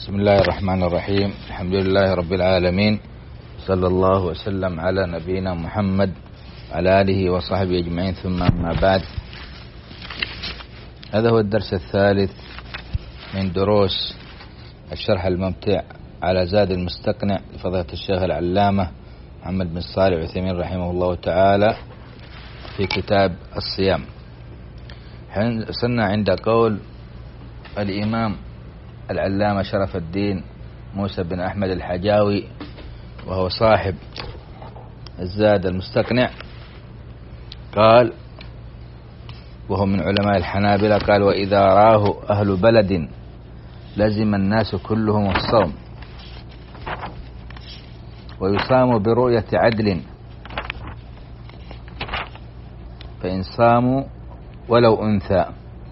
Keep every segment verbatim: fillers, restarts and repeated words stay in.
بسم الله الرحمن الرحيم. الحمد لله رب العالمين، صلى الله وسلم على نبينا محمد على آله وصحبه أجمعين، ثم أما بعد. هذا هو الدرس الثالث من دروس الشرح الممتع على زاد المستقنع لفضيلة الشيخ العلامة محمد بن صالح العثيمين رحمه الله تعالى في كتاب الصيام. وصلنا عند قول الإمام العلامة شرف الدين موسى بن أحمد الحجاوي، وهو صاحب الزاد المستقنع، قال وهو من علماء الحنابلة، قال: وإذا راه أهل بلد لزم الناس كلهم الصوم، ويصام برؤية عدل، فإن صاموا ولو أنثى.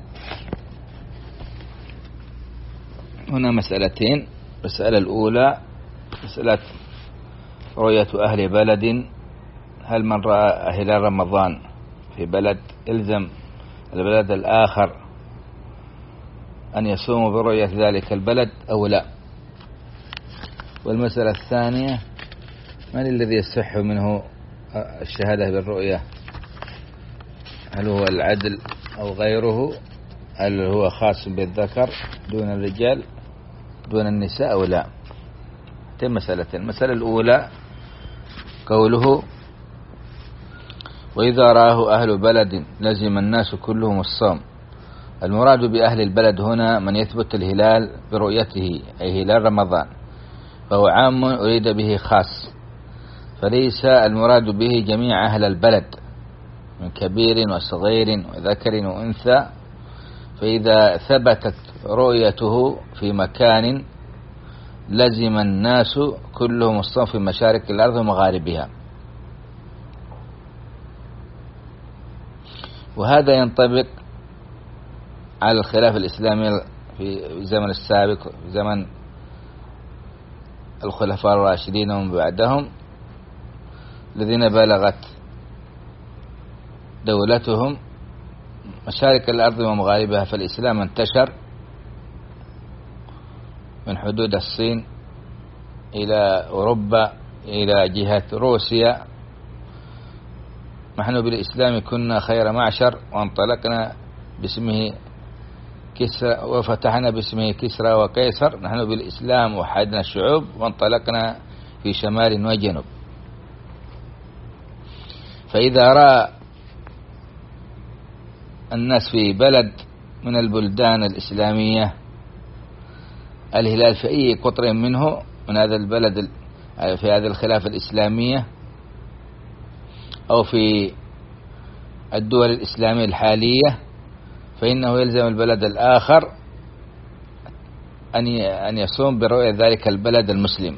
هنا مسألتين. المسألة الأولى مسألة رؤية أهل بلد، هل من رأى هلال رمضان في بلد يلزم البلد الآخر أن يصوم برؤية ذلك البلد أو لا؟ والمسألة الثانية: من الذي يصح منه الشهادة بالرؤية؟ هل هو العدل أو غيره؟ هل هو خاص بالذكر دون الرجال دون النساء أو لا؟ تم مسألتين. المسألة الأولى قوله: وإذا راه أهل بلد لزم الناس كلهم الصوم. المراد بأهل البلد هنا من يثبت الهلال برؤيته، أي هلال رمضان، فهو عام أريد به خاص، فليس المراد به جميع أهل البلد من كبير وصغير وذكر وأنثى. فإذا ثبتت رؤيته في مكان لزم الناس كلهم الصوم في مشارق الأرض ومغاربها. وهذا ينطبق على الخلافة الإسلامية في الزمن السابق، في زمن الخلفاء الراشدين ومن بعدهم، الذين بلغت دولتهم مشارق الأرض ومغاربها، فالإسلام انتشر من حدود الصين إلى أوروبا إلى جهة روسيا. نحن بالإسلام كنا خير معشر، وانطلقنا باسمه كسرى وفتحنا باسمه كسرى وقيصر. نحن بالإسلام وحدنا الشعوب وانطلقنا في شمال وجنوب. فإذا رأى الناس في بلد من البلدان الإسلامية الهلال في أي قطر منه من هذا البلد في هذه الخلافة الإسلامية أو في الدول الإسلامية الحالية، فإنه يلزم البلد الآخر أن يصوم برؤية ذلك البلد المسلم،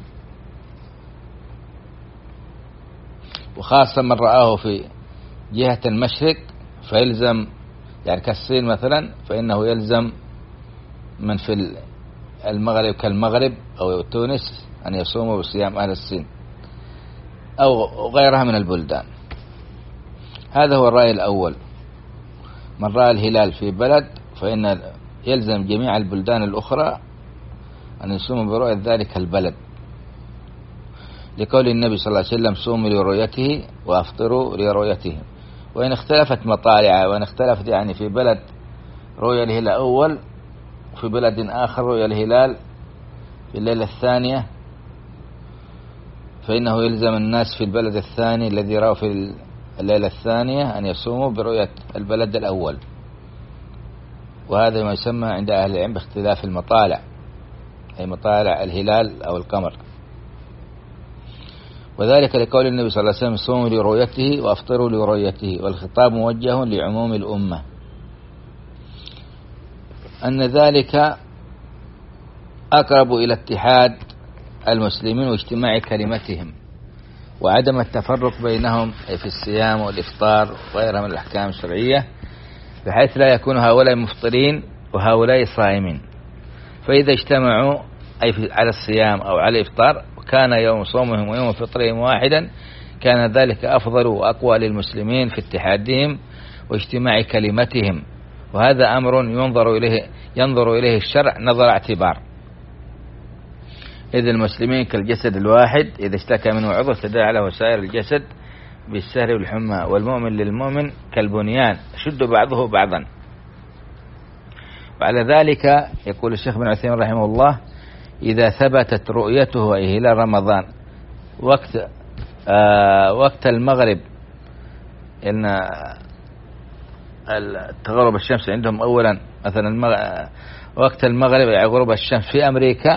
وخاصة من رآه في جهة المشرق فيلزم، يعني كالصين مثلا، فإنه يلزم من في المغرب كالمغرب أو تونس أن يصوموا بصيام أهل الصين أو غيرها من البلدان. هذا هو الرأي الأول. من رأى الهلال في بلد فإن يلزم جميع البلدان الأخرى أن يصوموا برؤية ذلك البلد، لقول النبي صلى الله عليه وسلم: صوموا لرؤيته وأفطروا لرؤيته. وإن اختلفت مطالع، وإن اختلفت يعني في بلد رؤية الهلال أول، وفي بلد آخر رؤية الهلال في الليلة الثانية، فإنه يلزم الناس في البلد الثاني الذي رأوا في الليلة الثانية أن يصوموا برؤية البلد الأول. وهذا ما يسمى عند أهل العلم باختلاف المطالع، أي مطالع الهلال أو القمر. وذلك لقول النبي صلى الله عليه وسلم: صوموا لرؤيته وأفطروا لرؤيته. والخطاب موجه لعموم الأمة، أن ذلك أقرب إلى اتحاد المسلمين واجتماع كلمتهم وعدم التفرق بينهم في الصيام والإفطار وغيرها من الأحكام الشرعية، بحيث لا يكون هؤلاء مفطرين وهؤلاء صائمين. فإذا اجتمعوا أي على الصيام أو على الإفطار وكان يوم صومهم ويوم فطرهم واحدا، كان ذلك أفضل وأقوى للمسلمين في اتحادهم واجتماع كلمتهم. وهذا أمر ينظر إليه ينظر إليه الشرع نظر اعتبار، إذ المسلمين كالجسد الواحد إذا اشتكى منه عضو تداعى له سائر الجسد بالسهر والحمى، والمؤمن للمؤمن كالبنيان شد بعضه بعضا. وعلى ذلك يقول الشيخ بن عثيمين رحمه الله: إذا ثبتت رؤيته أي هلال رمضان وقت آه وقت المغرب، إن تغرب الشمس عندهم أولا مثلا المغ... وقت المغرب أي غروب الشمس في أمريكا،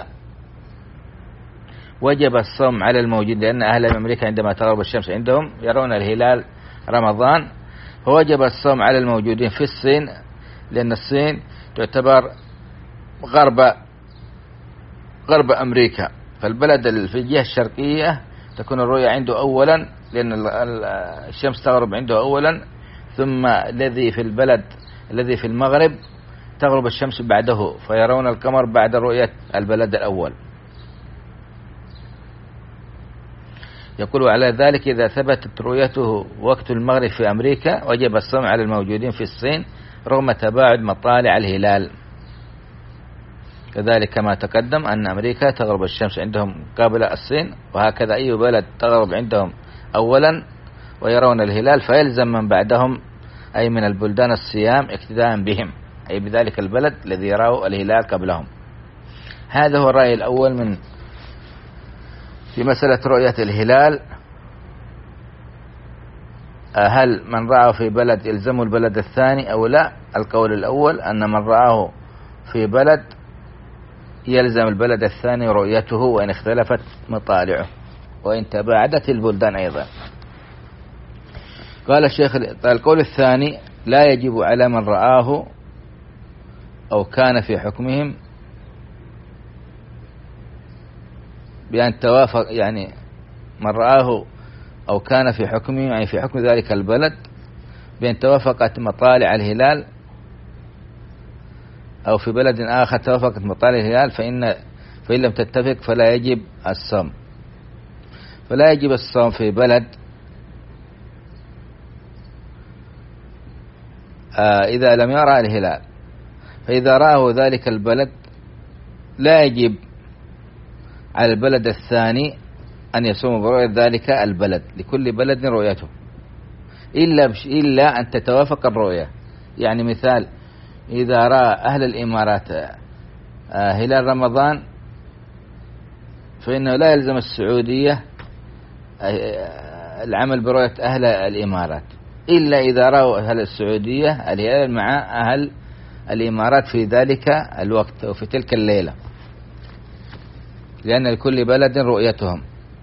وجب الصوم على الموجود، لأن أهل أمريكا عندما تغرب الشمس عندهم يرون الهلال رمضان، فوجب الصوم على الموجودين في الصين، لأن الصين تعتبر غرب غرب أمريكا، فالبلد في الجهة الشرقية تكون الرؤية عنده أولا، لأن الشمس تغرب عنده أولا، ثم الذي في البلد الذي في المغرب تغرب الشمس بعده، فيرون القمر بعد رؤية البلد الأول. يقول: على ذلك إذا ثبتت رؤيته وقت المغرب في أمريكا وجب الصوم على الموجودين في الصين رغم تباعد مطالع الهلال. كذلك كما تقدم أن أمريكا تغرب الشمس عندهم قبل الصين، وهكذا أي بلد تغرب عندهم أولا ويرون الهلال فيلزم من بعدهم أي من البلدان الصيام اقتداء بهم، أي بذلك البلد الذي يراه الهلال قبلهم. هذا هو الرأي الأول من في مسألة رؤية الهلال. هل من رآه في بلد يلزم البلد الثاني أو لا؟ القول الأول أن من رآه في بلد يلزم البلد الثاني رؤيته وإن اختلفت مطالعه وإن تباعدت البلدان أيضا. قال الشيخ: القول الثاني لا يجب على من رآه أو كان في حكمهم بأن توافق، يعني من رآه أو كان في حكمه يعني في حكم ذلك البلد بأن توافقت مطالع الهلال، أو في بلد آخر توافقت مطالع الهلال، فإن فإن لم تتفق فلا يجب الصوم. فلا يجب الصوم في بلد آه إذا لم يرى الهلال، فإذا رآه ذلك البلد لا يجب على البلد الثاني أن يصوم برؤية ذلك البلد، لكل بلد رؤيته، إلا إلا أن تتوافق الرؤية. يعني مثال: إذا رأى أهل الإمارات هلال رمضان فإنه لا يلزم السعودية العمل برؤية أهل الإمارات، إلا إذا رأوا أهل السعودية الهلال مع أهل الإمارات في ذلك الوقت أو في تلك الليلة، لأن لكل بلد رؤيتهم.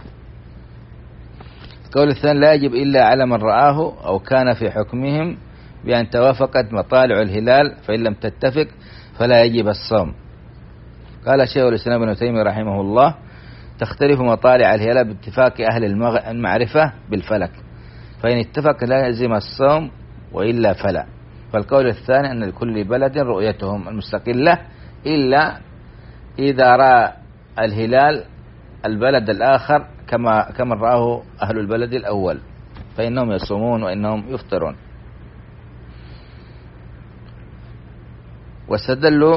القول الثاني لا يجب إلا على من رآه أو كان في حكمهم بأن توافقت مطالع الهلال، فإن لم تتفق فلا يجب الصوم. قال شيخ الإسلام ابن تيمية رحمه الله: تختلف مطالع الهلال باتفاق أهل المعرفة بالفلك، فإن اتفق لا يلزم الصوم وإلا فلا. فالقول الثاني أن لكل بلد رؤيتهم المستقلة، إلا إذا رأى الهلال البلد الآخر كما كما رآه أهل البلد الأول فإنهم يصومون وإنهم يفطرون. واستدلوا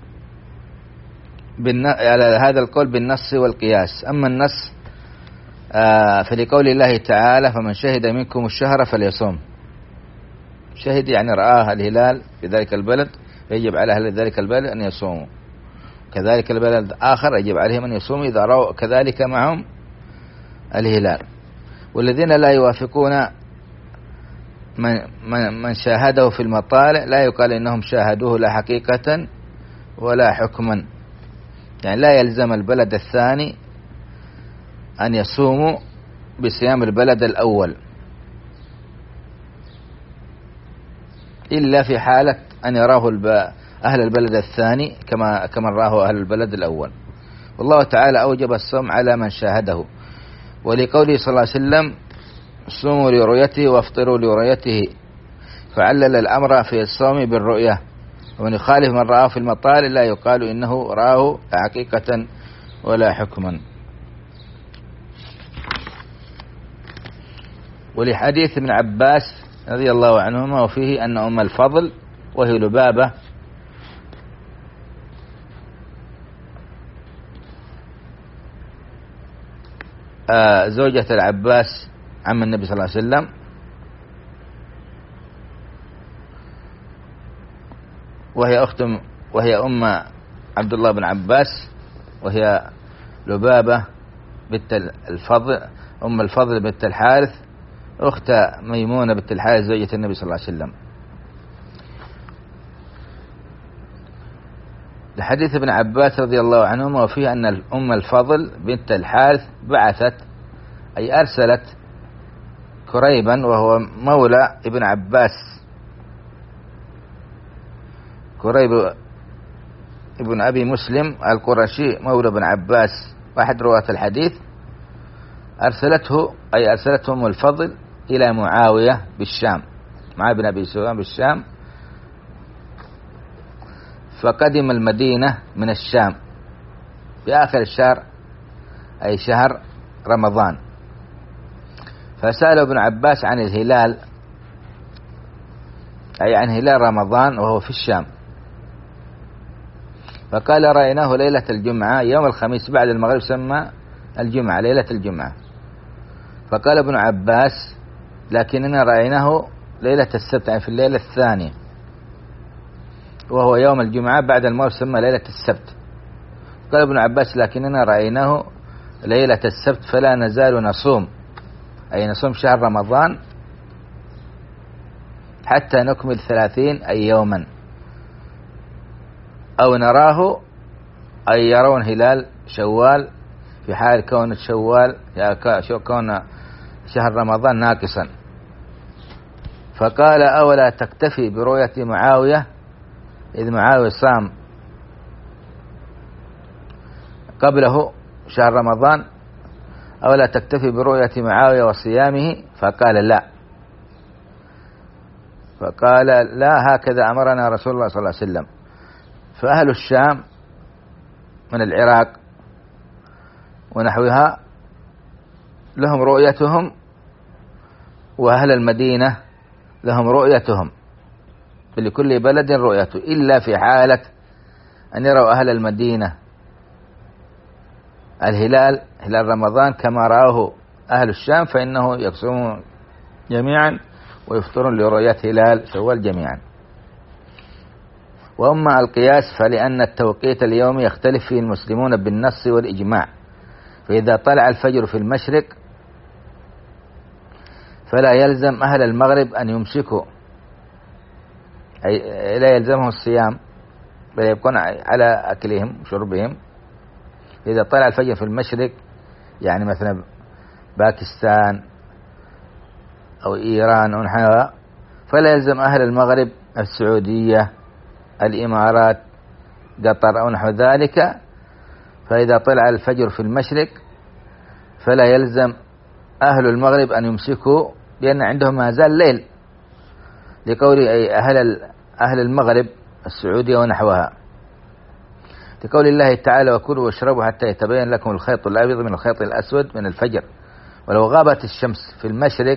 على هذا القول بالنص والقياس. أما النص آه فلقول الله تعالى: فمن شهد منكم الشهر فليصوم. شهد يعني رآه الهلال في ذلك البلد، فيجب على أهل ذلك البلد أن يصوموا، كذلك البلد الآخر يجب عليهم أن يصوموا إذا رأوا كذلك معهم الهلال. والذين لا يوافقون من, من, من شاهده في المطالع لا يقال إنهم شاهدوه لا حقيقة ولا حكما، يعني لا يلزم البلد الثاني أن يصوموا بصيام البلد الأول، إلا في حالة أن يراه أهل البلد الثاني كما كما راه أهل البلد الأول. والله تعالى أوجب الصوم على من شاهده، ولقوله صلى الله عليه وسلم: صوموا لرؤيته وافطروا لرؤيته، فعلل الأمر في الصوم بالرؤية. ومن يخالف من رآه في المطالع لا يقال إنه رآه حقيقة ولا حكما. ولحديث ابن عباس رضي الله عنهما وفيه أن أم الفضل وهي لبابة زوجة العباس عم النبي صلى الله عليه وسلم، وهي أخت وهي أم عبد الله بن عباس، وهي لبابة بنت الفضل أم الفضل بنت الحارث، أخت ميمونة بنت الحارث زوجة النبي صلى الله عليه وسلم. لحديث ابن عباس رضي الله عنهما وفيه أن أم الفضل بنت الحارث بعثت أي أرسلت كريبا وهو مولى ابن عباس، كريب ابن أبي مسلم القرشي مولى ابن عباس واحد رواة الحديث، أرسلته أي أرسلته أم الفضل إلى معاوية بالشام مع ابن أبي سفيان بالشام، فقدم المدينة من الشام في آخر الشهر أي شهر رمضان، فسأل ابن عباس عن الهلال أي عن هلال رمضان وهو في الشام، فقال رأيناه ليلة الجمعة يوم الخميس بعد المغرب سمى الجمعة ليلة الجمعة، فقال ابن عباس لكننا رأيناه ليلة السبت يعني في الليلة الثانية وهو يوم الجمعة بعد المغرب سمى ليلة السبت. قال ابن عباس لكننا رأيناه ليلة السبت فلا نزال نصوم أي نصوم شهر رمضان حتى نكمل ثلاثين أي يوما، أو نراه أي يرون هلال شوال في حال كون شوال كون شهر رمضان ناقصا. فقال أولا تكتفي برؤية معاوية إذ معاوية صام قبله شهر رمضان، أولا تكتفي برؤية معاوية وصيامه؟ فقال لا، فقال لا هكذا أمرنا رسول الله صلى الله عليه وسلم. فأهل الشام من العراق ونحوها لهم رؤيتهم، وأهل المدينة لهم رؤيتهم، لكل بلد رؤيته، إلا في حالة أن يروا أهل المدينة الهلال هلال رمضان كما رآه أهل الشام فإنه يصومون جميعا ويفطرون لرؤية هلال شوال جميعا. وأما القياس فلأن التوقيت اليومي يختلف فيه المسلمون بالنص والإجماع، فإذا طلع الفجر في المشرق فلا يلزم أهل المغرب أن يمسكوا أي لا يلزمهم الصيام بل يبقون على أكلهم وشربهم. إذا طلع الفجر في المشرق يعني مثلا باكستان أو إيران أو نحوها فلا يلزم أهل المغرب السعودية الإمارات قطر أو نحو ذلك، فإذا طلع الفجر في المشرق فلا يلزم أهل المغرب أن يمسكوا لأن عندهم ما زال ليل، لقول أهل أهل المغرب السعودية ونحوها، لقول الله تعالى وكلوا واشربوا حتى يتبين لكم الخيط الأبيض من الخيط الأسود من الفجر ولو غابت الشمس في المشرق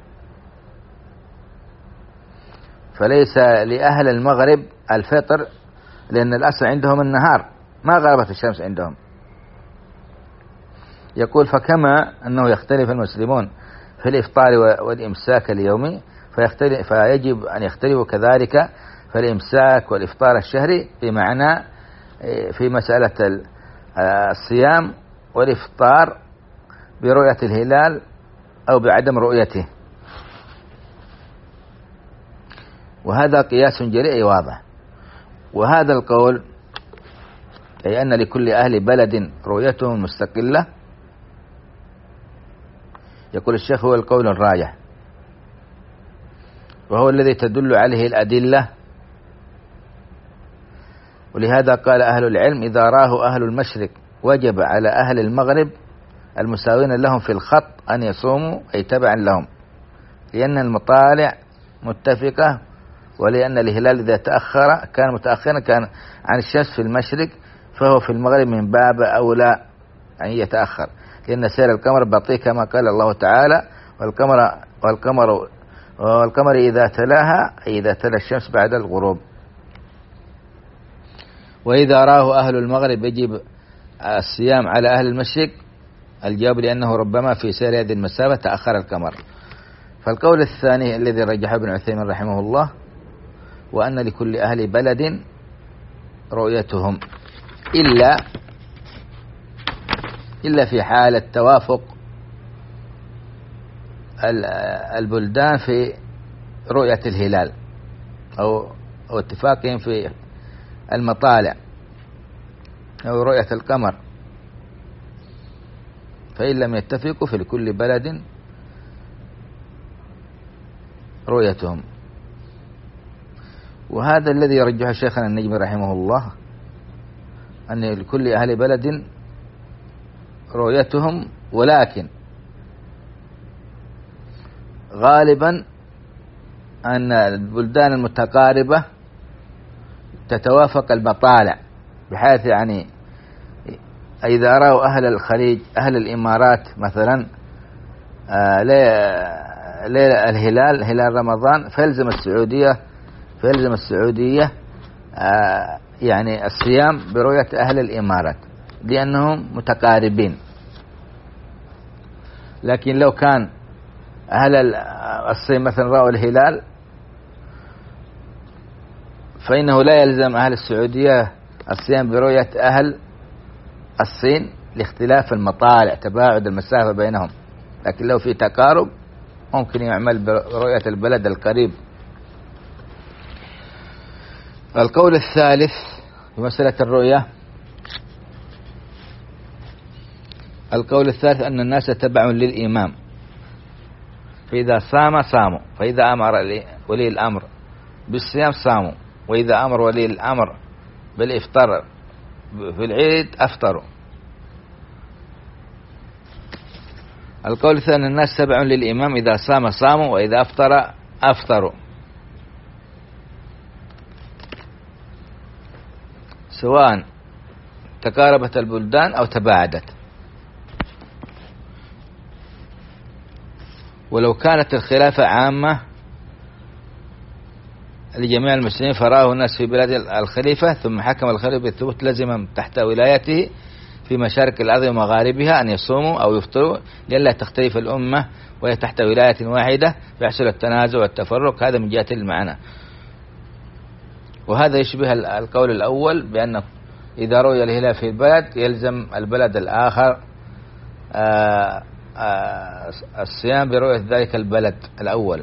فليس لأهل المغرب الفطر لأن الأصل عندهم النهار ما غابت الشمس عندهم. يقول فكما أنه يختلف المسلمون في الإفطار والإمساك اليومي فيختلف فيجب أن يختلفوا كذلك في الإمساك والإفطار الشهري، بمعنى في مسألة الصيام والإفطار برؤية الهلال أو بعدم رؤيته. وهذا قياس جلي واضح. وهذا القول أي أن لكل أهل بلد رؤيتهم مستقلة، يقول الشيخ هو القول الراجح وهو الذي تدل عليه الأدلة. ولهذا قال أهل العلم إذا راه أهل المشرق وجب على أهل المغرب المساوين لهم في الخط أن يصوموا أي تبعا لهم، لأن المطالع متفقة، ولأن الهلال إذا تأخر كان متأخرا كان عن الشمس في المشرق فهو في المغرب من باب أولى أن يتأخر، لأن سير القمر بطيء كما قال الله تعالى والقمر والقمر والقمر إذا تلاها أي إذا تلا الشمس بعد الغروب. وإذا راه أهل المغرب يجب الصيام على أهل المشرق الجواب لأنه ربما في سير هذه المسافة تأخر القمر. فالقول الثاني الذي رجحه ابن عثيمين رحمه الله وأن لكل أهل بلد رؤيتهم إلا إلا في حالة توافق البلدان في رؤية الهلال أو أو اتفاقهم في المطالع أو رؤية القمر، فإن لم يتفقوا فلكل بلد رؤيتهم. وهذا الذي يرجح شيخنا النجمي رحمه الله أن لكل أهل بلد رؤيتهم، ولكن غالبا أن البلدان المتقاربة تتوافق المطالع، بحيث يعني إذا رأوا أهل الخليج أهل الإمارات مثلا ليلة الهلال هلال رمضان فيلزم السعودية فيلزم السعودية يعني الصيام برؤية أهل الإمارات لأنهم متقاربين. لكن لو كان أهل الصين مثلا رأوا الهلال فإنه لا يلزم أهل السعودية الصيام برؤية أهل الصين لاختلاف المطالع تباعد المسافة بينهم، لكن لو في تقارب ممكن يعمل برؤية البلد القريب. القول الثالث في مسألة الرؤية، القول الثالث أن الناس تبع للإمام، فإذا صام صاموا، فإذا أمر ولي الأمر بالصيام صاموا، وإذا أمر ولي الأمر بالإفطار في العيد أفطروا. القول الثاني أن الناس تبع للإمام، إذا صام صاموا وإذا أفطر أفطروا، سواء تقاربت البلدان أو تباعدت. ولو كانت الخلافة عامة لجميع المسلمين فراه الناس في بلاد الخليفة ثم حكم الخليفة بالثبوت لزم تحت ولايته في مشارق الأرض ومغاربها أن يصوموا أو يفطروا لئلا تختلف الأمة وهي تحت ولاية واحدة فيحصل التنازع والتفرق. هذا من جهة المعنى. وهذا يشبه القول الأول بأن إذا رؤي الهلال في البلد يلزم البلد الآخر آآ آآ الصيام برؤية ذلك البلد الأول.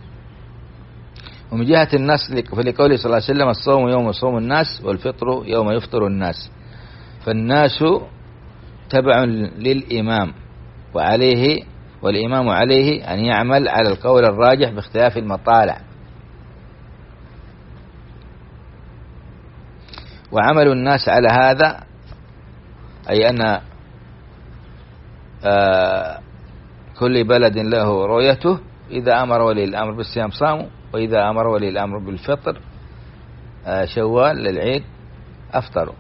ومن جهة النص فلقوله صلى الله عليه وسلم الصوم يوم يصوم الناس والفطر يوم يفطر الناس، فالناس تبع للإمام وعليه والإمام عليه أن يعمل على القول الراجح باختلاف المطالع. وعمل الناس على هذا أي أن كل بلد له رؤيته، إذا أمر ولي الأمر بالصيام صاموا، وإذا أمر ولي الأمر بالفطر شوال للعيد أفطروا.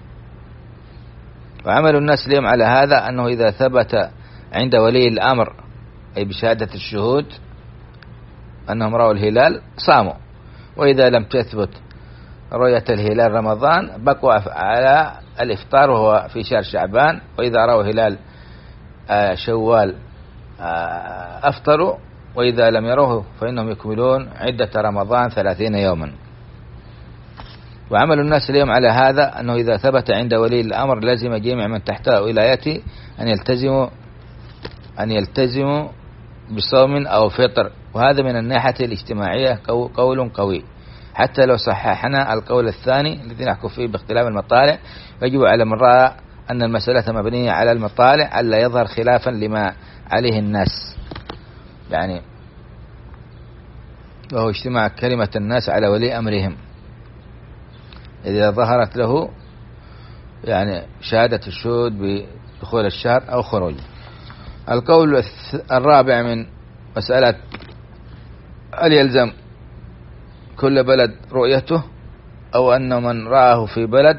وعمل الناس اليوم على هذا أنه إذا ثبت عند ولي الأمر أي بشهادة الشهود أنهم رأوا الهلال صاموا، وإذا لم تثبت رؤية الهلال رمضان بقوا على الإفطار وهو في شهر شعبان، وإذا رأوا هلال شوال أفطروا، وإذا لم يروه فإنهم يكملون عدة رمضان ثلاثين يوما. وعمل الناس اليوم على هذا أنه إذا ثبت عند ولي الأمر لازم جميع من تحت ولايته أن يلتزموا أن يلتزموا بصوم أو فطر، وهذا من الناحية الاجتماعية قول قوي. حتى لو صححنا القول الثاني الذي نحكم فيه باختلاف المطالع، يجب على من رأى أن المسألة مبنية على المطالع ألا يظهر خلافا لما عليه الناس، يعني وهو اجتماع كلمة الناس على ولي أمرهم إذا ظهرت له يعني شهادة الشهود بدخول الشهر أو خروج. القول الرابع من مسألة هل يلزم كل بلد رؤيته أو أن من رآه في بلد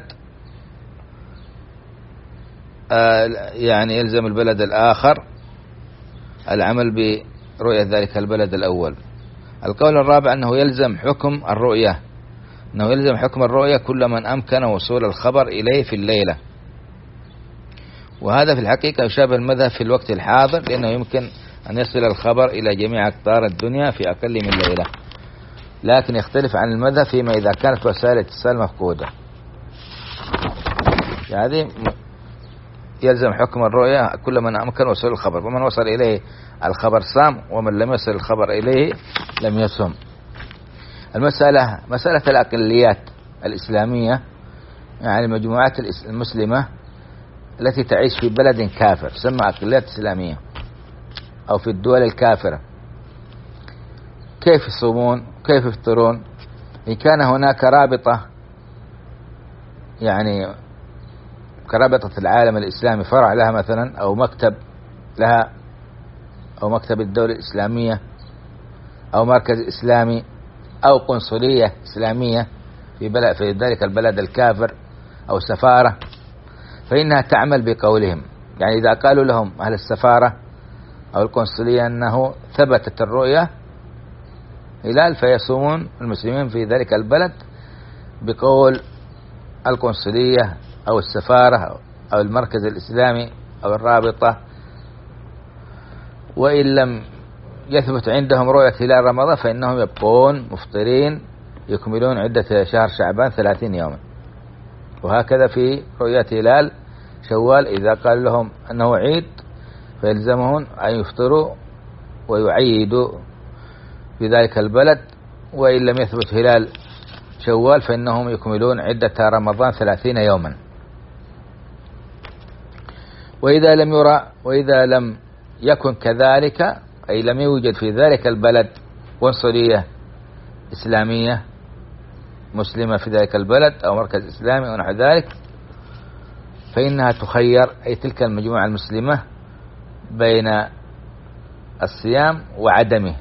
يعني يلزم البلد الآخر العمل برؤية ذلك البلد الأول. القول الرابع أنه يلزم حكم الرؤية أنه يلزم حكم الرؤية كل من أمكن وصول الخبر إليه في الليلة، وهذا في الحقيقة يشابه المذهب في الوقت الحاضر، لأنه يمكن أن يصل الخبر إلى جميع أقطار الدنيا في أقل من ليلة، لكن يختلف عن المذهب فيما إذا كانت وسائل الاتصال مفقودة. يعني يلزم حكم الرؤيا كل من أمكن وصول الخبر، ومن وصل إليه الخبر صام، ومن لم يصل الخبر إليه لم يصم. المسألة مسألة الأقليات الإسلامية، يعني المجموعات المسلمة التي تعيش في بلد كافر تسمى أقليات إسلامية، أو في الدول الكافرة، كيف يصومون؟ كيف يفطرون؟ إن كان هناك رابطة، يعني كرابطة العالم الإسلامي فرع لها مثلا، أو مكتب لها، أو مكتب الدولة الإسلامية، أو مركز إسلامي، أو قنصلية إسلامية في بلد في ذلك البلد الكافر، أو سفارة، فإنها تعمل بقولهم. يعني إذا قالوا لهم أهل السفارة أو القنصلية أنه ثبتت الرؤية هلال، فيصومون المسلمين في ذلك البلد بقول القنصلية أو السفارة أو المركز الإسلامي أو الرابطة. وإن لم يثبت عندهم رؤية هلال رمضان فإنهم يبقون مفطرين يكملون عدة شهر شعبان ثلاثين يوما. وهكذا في رؤية هلال شوال، إذا قال لهم أنه عيد فيلزمهم أن يفطروا ويعيدوا في ذلك البلد، وإن لم يثبت هلال شوال فإنهم يكملون عدة رمضان ثلاثين يوما. وإذا لم يرى وإذا لم يكن كذلك، أي لم يوجد في ذلك البلد قنصلية إسلامية مسلمة في ذلك البلد أو مركز إسلامي ونحو ذلك، فإنها تخير، أي تلك المجموعة المسلمة، بين الصيام وعدمه.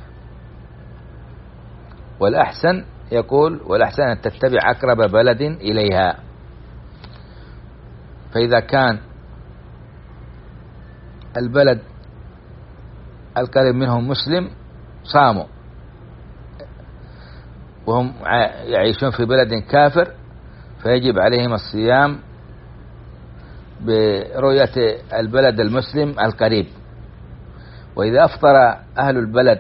والأحسن يقول والأحسن أن تتبع أقرب بلد إليها. فإذا كان البلد القريب منهم مسلم صاموا، وهم يعيشون في بلد كافر فيجب عليهم الصيام برؤية البلد المسلم القريب. وإذا أفطر أهل البلد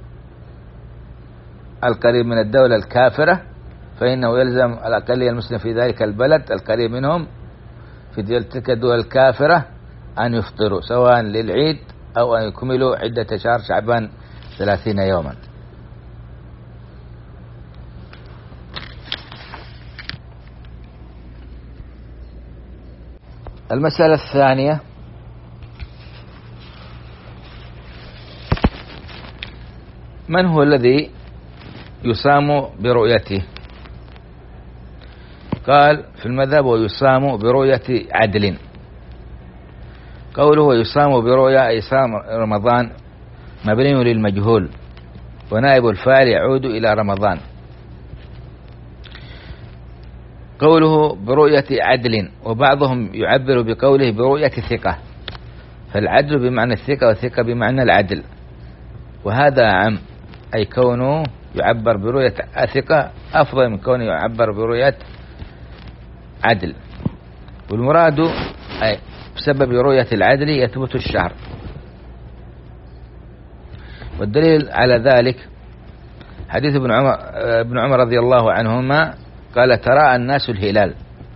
القريب من الدولة الكافرة فإنه يلزم الأقلية المسلم في ذلك البلد القريب منهم في تلك الدول الكافرة أن يفطروا سواء للعيد أو أن يكملوا عدة شهر شعبان ثلاثين يوما. المسألة الثانية: من هو الذي يصام برؤيته؟ قال في المذهب: ويصام برؤية عدل. قوله ويصام برؤيا أي صام رمضان مبني للمجهول، ونائب الفاعل يعود إلى رمضان. قوله برؤية عدل، وبعضهم يعبر بقوله برؤية ثقة، فالعدل بمعنى الثقة والثقة بمعنى العدل، وهذا عم، أي كونه يعبر برؤية ثقة أفضل من كونه يعبر برؤية عدل. والمراد أي بسبب رؤية العدل يثبت الشهر. والدليل على ذلك حديث ابن عمر ابن عمر رضي الله عنهما قال: تراءى الناس الهلال،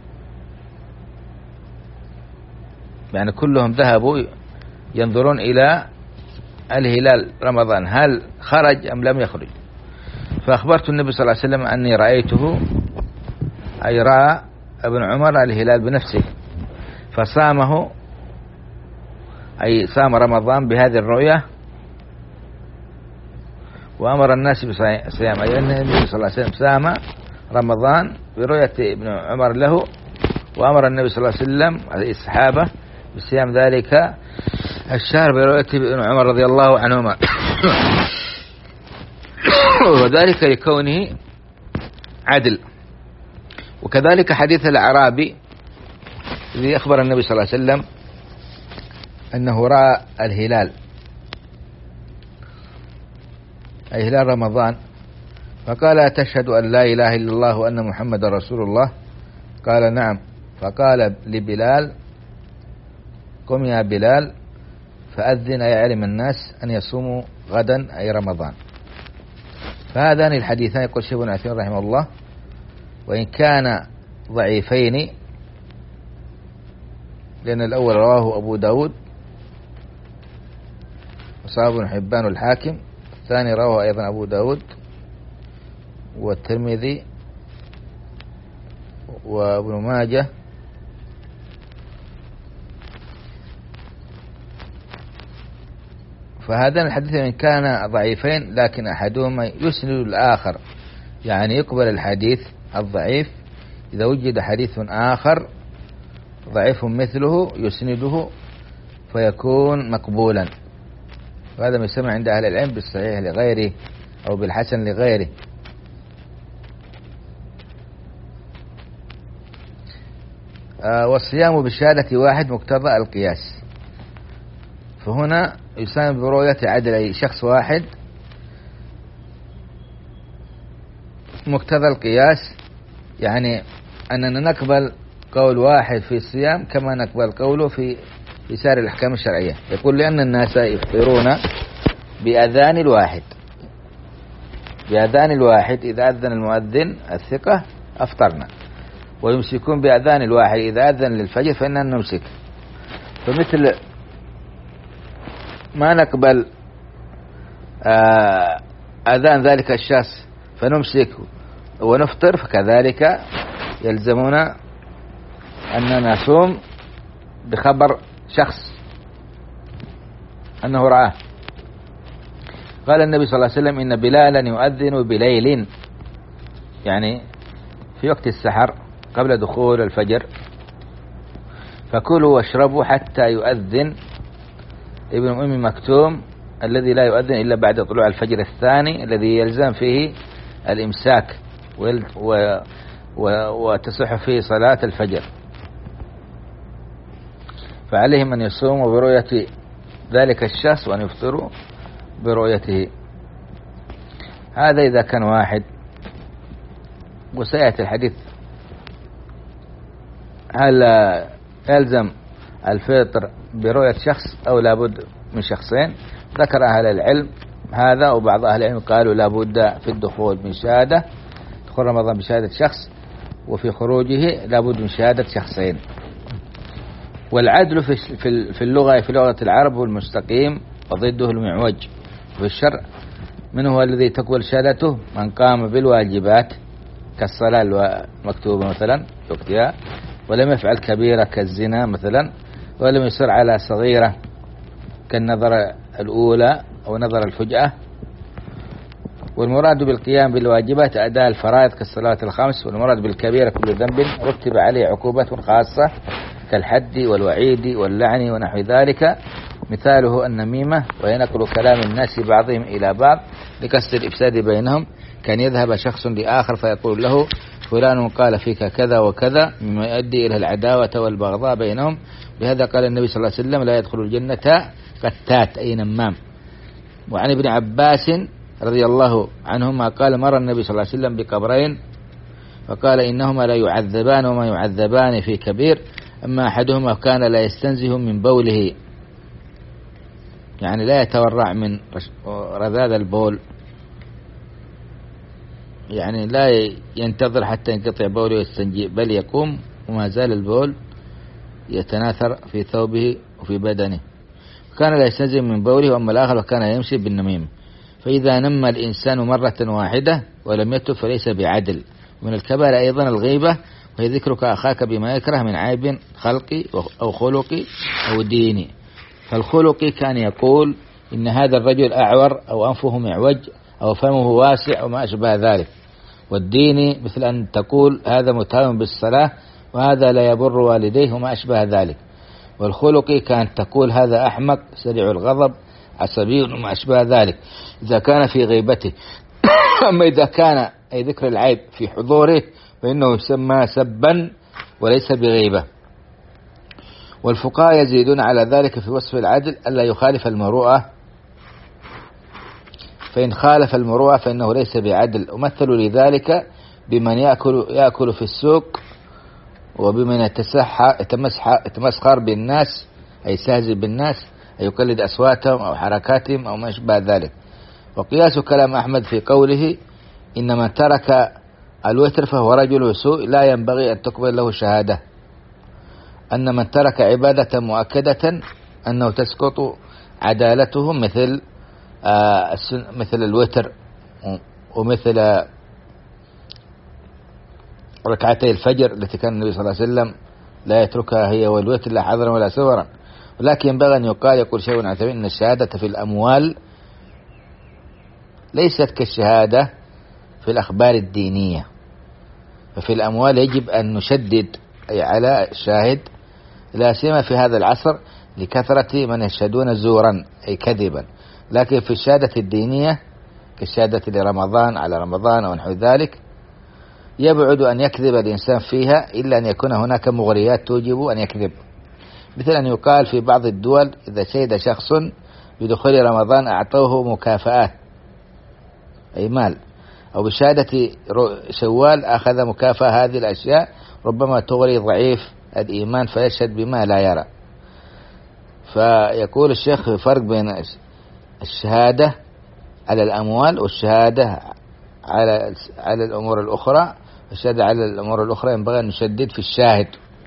يعني كلهم ذهبوا ينظرون إلى الهلال رمضان هل خرج أم لم يخرج، فأخبرت النبي صلى الله عليه وسلم أني رأيته، أي رأى ابن عمر الهلال بنفسه فصامه، أي صام رمضان بهذه الرؤية، وأمر الناس بصيام، أي أن النبي صلى الله عليه وسلم صام رمضان برؤية ابن عمر له، وأمر النبي صلى الله عليه وسلم الصحابة بصيام ذلك الشهر برؤية ابن عمر رضي الله عنهما وذلك لكونه عدل. وكذلك حديث الأعرابي الذي أخبر النبي صلى الله عليه وسلم أنه رأى الهلال، أي هلال رمضان، فقال: تشهد أن لا إله إلا الله وأن محمد رسول الله؟ قال: نعم. فقال لبلال: قم يا بلال فأذن يعلم الناس أن يصوموا غدا أي رمضان. فهذان الحديثان يقول الشيخ ابن عثيمين رحمه الله وإن كان ضعيفين، لأن الأول رواه أبو داود وصححه ابن حبان الحاكم، الثاني رواه أيضا أبو داود والترمذي وابن ماجه، فهذان الحديثين إن كان ضعيفين لكن أحدهما يسند الآخر، يعني يقبل الحديث الضعيف إذا وجد حديث آخر ضعيف مثله يسنده فيكون مقبولا، وهذا ما يسمى عند أهل العلم بالصحيح لغيره أو بالحسن لغيره. آه والصيام بشهادة واحد مقتضى القياس، فهنا يسمى برؤية عدل أي شخص واحد مقتضى القياس، يعني أننا نقبل قول واحد في الصيام كما نقبل قوله في في سائر الأحكام الشرعية. يقول لأن الناس يفطرون بأذان الواحد، بأذان الواحد إذا أذن المؤذن الثقة أفطرنا، ويمسكون بأذان الواحد إذا أذن للفجر فإننا نمسك. فمثل ما نقبل أذان ذلك الشخص فنمسك ونفطر، فكذلك يلزمنا أننا نصوم بخبر شخص أنه رآه. قال النبي صلى الله عليه وسلم إن بلالا يؤذن بليل، يعني في وقت السحر قبل دخول الفجر، فكلوا واشربوا حتى يؤذن ابن أم مكتوم الذي لا يؤذن إلا بعد طلوع الفجر الثاني الذي يلزم فيه الإمساك وتصح فيه صلاة الفجر، فعليهم أن يصوموا برؤية ذلك الشخص وأن يفطروا برؤيته. هذا إذا كان واحد. وسيأتي الحديث هل يلزم الفطر برؤية شخص أو لابد من شخصين؟ ذكر أهل العلم هذا، وبعض أهل العلم قالوا لابد في الدخول من شهادة، دخول رمضان بشهادة شخص، وفي خروجه لابد من شهادة شخصين. والعدل في اللغة في لغة العرب هو المستقيم وضده المعوج، وفي الشرع منه هو الذي تقبل شهادته من قام بالواجبات كالصلاة المكتوبة مثلا وقتها، ولم يفعل كبيرة كالزنا مثلا، ولم يصر على صغيرة كالنظر الأولى أو نظر الفجأة. والمراد بالقيام بالواجبات أداء الفرائض كالصلاة الخمس، والمراد بالكبيرة كل ذنب رتب عليه عقوبة خاصة كالحد والوعيد واللعن ونحو ذلك، مثاله النميمة وهي نقل كلام الناس بعضهم إلى بعض لقصد الإفساد بينهم، كان يذهب شخص لآخر فيقول له فلان قال فيك كذا وكذا مما يؤدي إلى العداوة والبغضاء بينهم. بهذا قال النبي صلى الله عليه وسلم لا يدخل الجنة قتات أي نمام. وعن ابن عباس رضي الله عنهما قال مر النبي صلى الله عليه وسلم بقبرين فقال إنهما لا يعذبان وما يعذبان في كبير، أما أحدهما كان لا يستنزه من بوله، يعني لا يتورع من رذاذ البول، يعني لا ينتظر حتى ينقطع بوله ويستنجي، بل يقوم وما زال البول يتناثر في ثوبه وفي بدنه. كان لا يستنزه من بوله، وأما الآخر وكان يمشي بالنميمة. فإذا نم الإنسان مرة واحدة ولم يتب فليس بعدل. من الكبائر أيضا الغيبة، وهي ذكرك أخاك بما يكره من عيب خلقي أو خلقي أو ديني. فالخلقي كان يقول إن هذا الرجل أعور أو أنفه معوج أو فمه واسع وما أشبه ذلك. والديني مثل أن تقول هذا متهم بالصلاة وهذا لا يبر والديه وما أشبه ذلك. والخلقي كان تقول هذا أحمق سريع الغضب عصبي وما أشبه ذلك إذا كان في غيبته. أما إذا كان أي ذكر العيب في حضوره فإنه يسمى سبا وليس بغيبة. والفقهاء يزيدون على ذلك في وصف العدل ألا يخالف المروءة، فإن خالف المروءة فإنه ليس بعدل. ومثلوا لذلك بمن يأكل, يأكل في السوق، وبمن يتمسخر بالناس أي يستهزئ بالناس، أي يقلد أصواتهم أو حركاتهم أو ما يشبه ذلك. وقياس كلام أحمد في قوله إن من ترك الوتر فهو رجل سوء لا ينبغي أن تقبل له شهادة، أن من ترك عبادة مؤكدة أنه تسقط عدالته مثل آه مثل الوتر ومثل ركعتي الفجر التي كان النبي صلى الله عليه وسلم لا يتركها هي والوتر لا حضرا ولا سفرا. ولكن ينبغي أن يقال، يقول شيخ عثيمين، أن الشهادة في الأموال ليست كالشهادة في الأخبار الدينية. ففي الأموال يجب أن نشدد على الشاهد، لا سيما في هذا العصر لكثرة من يشهدون زورا أي كذبا. لكن في الشهادة الدينية كالشهادة لرمضان على رمضان أو نحو ذلك يبعد أن يكذب الإنسان فيها إلا أن يكون هناك مغريات توجب أن يكذب، مثل أن يقال في بعض الدول إذا شهد شخص بدخول رمضان أعطوه مكافآت أي مال، أو بشهادة شوال أخذ مكافأة. هذه الأشياء ربما تغري ضعيف الإيمان فيشهد بما لا يرى. فيقول الشيخ فرق بين الشهادة على الأموال والشهادة على على الأمور الأخرى. الشهادة على الأمور الأخرى ينبغي أن نشدد في الشاهد.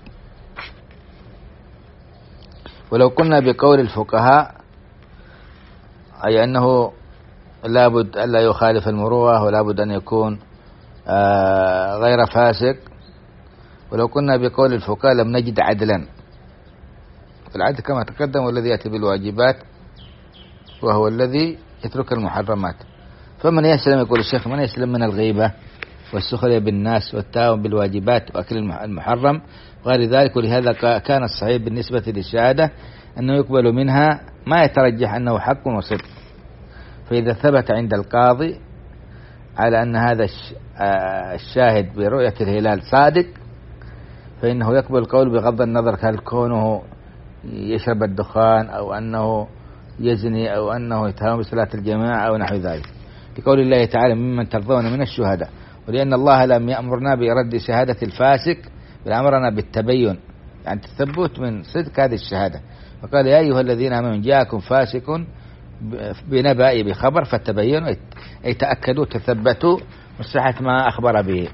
ولو قلنا بقول الفقهاء أي أنه لابد أن لا يخالف المروءة ولابد أن يكون آه غير فاسق، ولو كنا بقول الفقهاء لم نجد عدلا. العدل كما تقدم والذي يأتي بالواجبات وهو الذي يترك المحرمات. فمن يسلم، يقول الشيخ، من يسلم من الغيبة والسخرية بالناس والتهاون بالواجبات وأكل المحرم وغير ذلك. ولهذا كان الصحيح بالنسبة للشهادة أنه يقبل منها ما يترجح أنه حق وصدق. فإذا ثبت عند القاضي على أن هذا الشاهد برؤية الهلال صادق فإنه يقبل القول بغض النظر هل كونه يشرب الدخان أو أنه يزني أو أنه يتهاون بصلاة الجماعة أو نحو ذلك، لقول الله تعالى ممن ترضون من الشهداء. ولأن الله لم يأمرنا برد شهادة الفاسق بل أمرنا بالتبين، يعني التثبت من صدق هذه الشهادة. فقال يا أيها الذين آمنوا جاءكم فاسق بنبأ بخبر فتبينوا، أي تأكدوا تثبتوا من صحة ما أخبر به.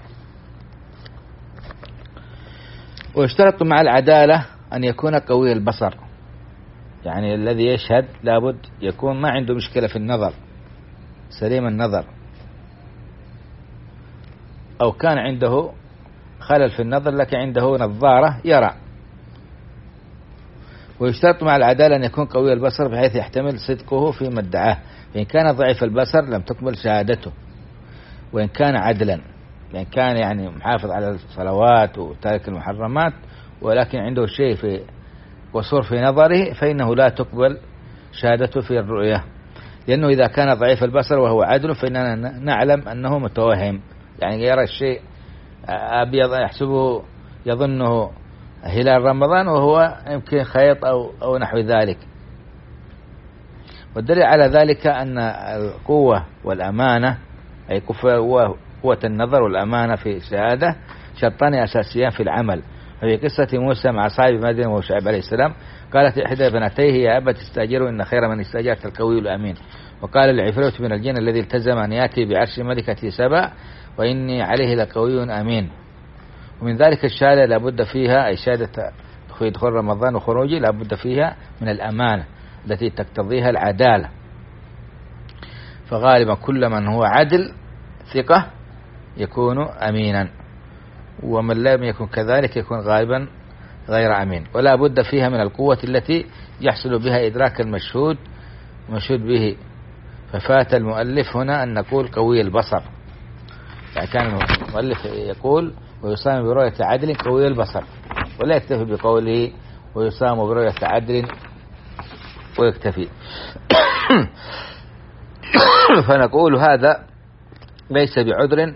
ويشترط مع العدالة أن يكون قوي البصر، يعني الذي يشهد لابد يكون ما عنده مشكلة في النظر، سليم النظر، أو كان عنده خلل في النظر لكن عنده نظارة يرى. ويشترط مع العدالة أن يكون قوي البصر بحيث يحتمل صدقه فيما ادعاه، فإن كان ضعيف البصر لم تقبل شهادته. وإن كان عدلا، وإن كان يعني محافظ على الصلوات وتارك المحرمات ولكن عنده شيء في قصور في نظره فإنه لا تقبل شهادته في الرؤية، لأنه إذا كان ضعيف البصر وهو عدل فإننا نعلم أنه متوهم، يعني يرى الشيء أبيض يحسبه يظنه هلال رمضان وهو يمكن خيط أو, أو نحو ذلك. والدليل على ذلك أن القوة والأمانة، أي قوة النظر والأمانة في الشهادة شرطان أساسيان في العمل. في قصة موسى مع صاحب مدين وشعيب عليه السلام قالت إحدى بنتيه يا أبت استأجره إن خير من استأجرت القوي الأمين. وقال العفريت من الجن الذي التزم أن يأتي بعرش ملكة سبأ وإني عليه لقوي أمين. ومن ذلك الشهادة لابد فيها، أي شهادة دخول رمضان وخروجه لابد فيها من الأمانة التي تقتضيها العدالة. فغالبا كل من هو عدل ثقة يكون أمينا، ومن لم يكن كذلك يكون غالبا غير أمين. ولا بد فيها من القوة التي يحصل بها إدراك المشهود مشهود به. ففات المؤلف هنا أن نقول قوي البصر، يعني كان المؤلف يقول ويصام برؤية عدل قوي البصر، ولا يكتفي بقوله ويصام برؤية عدل ويكتفي. فنقول هذا ليس بعذر،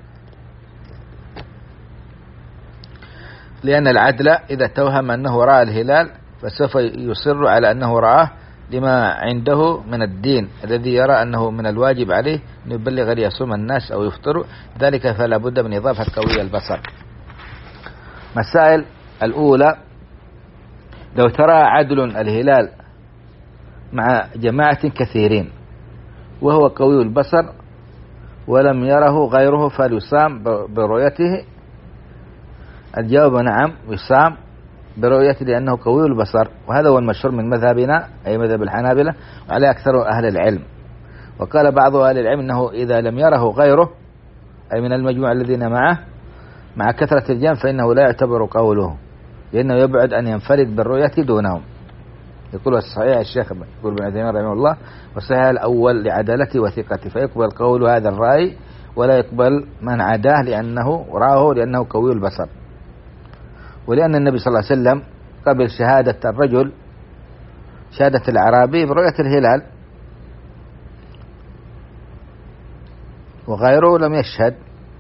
لأن العدل إذا توهم أنه رأى الهلال فسوف يصر على أنه رآه لما عنده من الدين الذي يرى أنه من الواجب عليه أن يبلغ ليصوم الناس أو يفطروا، ذلك فلا بد من إضافة قوي البصر. مسائل الأولى لو ترى عدل الهلال مع جماعة كثيرين وهو قوي البصر ولم يره غيره فليصام برؤيته. الجواب نعم، يصام برؤيته لأنه قوي البصر، وهذا هو المشهور من مذهبنا أي مذهب الحنابلة وعلى أكثر أهل العلم. وقال بعض أهل العلم أنه إذا لم يره غيره أي من المجموع الذين معه مع كثرة الجمع فإنه لا يعتبر قوله، لأنه يبعد أن ينفرد بالرؤية دونهم. يقول الصحيح الشيخ يقول ابن عثيمين رحمه الله والصحيح الأول لعدالته وثقته، فيقبل قول هذا الرأي ولا يقبل من عداه لأنه راه لأنه قوي البصر. ولأن النبي صلى الله عليه وسلم قبل شهادة الرجل شهادة الأعرابي برؤية الهلال وغيره لم يشهد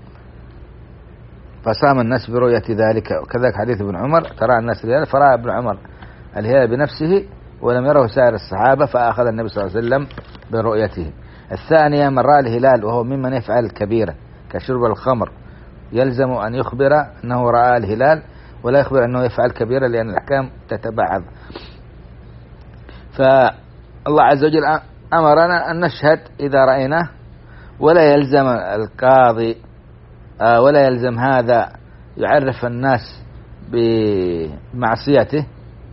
فصام الناس برؤية ذلك. وكذلك حديث ابن عمر ترى الناس الهلال فرأى ابن عمر الهلال بنفسه ولم يره سائر الصحابة فأخذ النبي صلى الله عليه وسلم برؤيته. الثانية من رأى الهلال وهو ممن يفعل الكبيرة كشرب الخمر يلزم أن يخبر أنه رأى الهلال ولا يخبر أنه يفعل كبيرة لأن الأحكام تتبعض. فالله عز وجل أمرنا أن نشهد إذا رأيناه ولا يلزم القاضي ولا يلزم هذا يعرف الناس بمعصيته،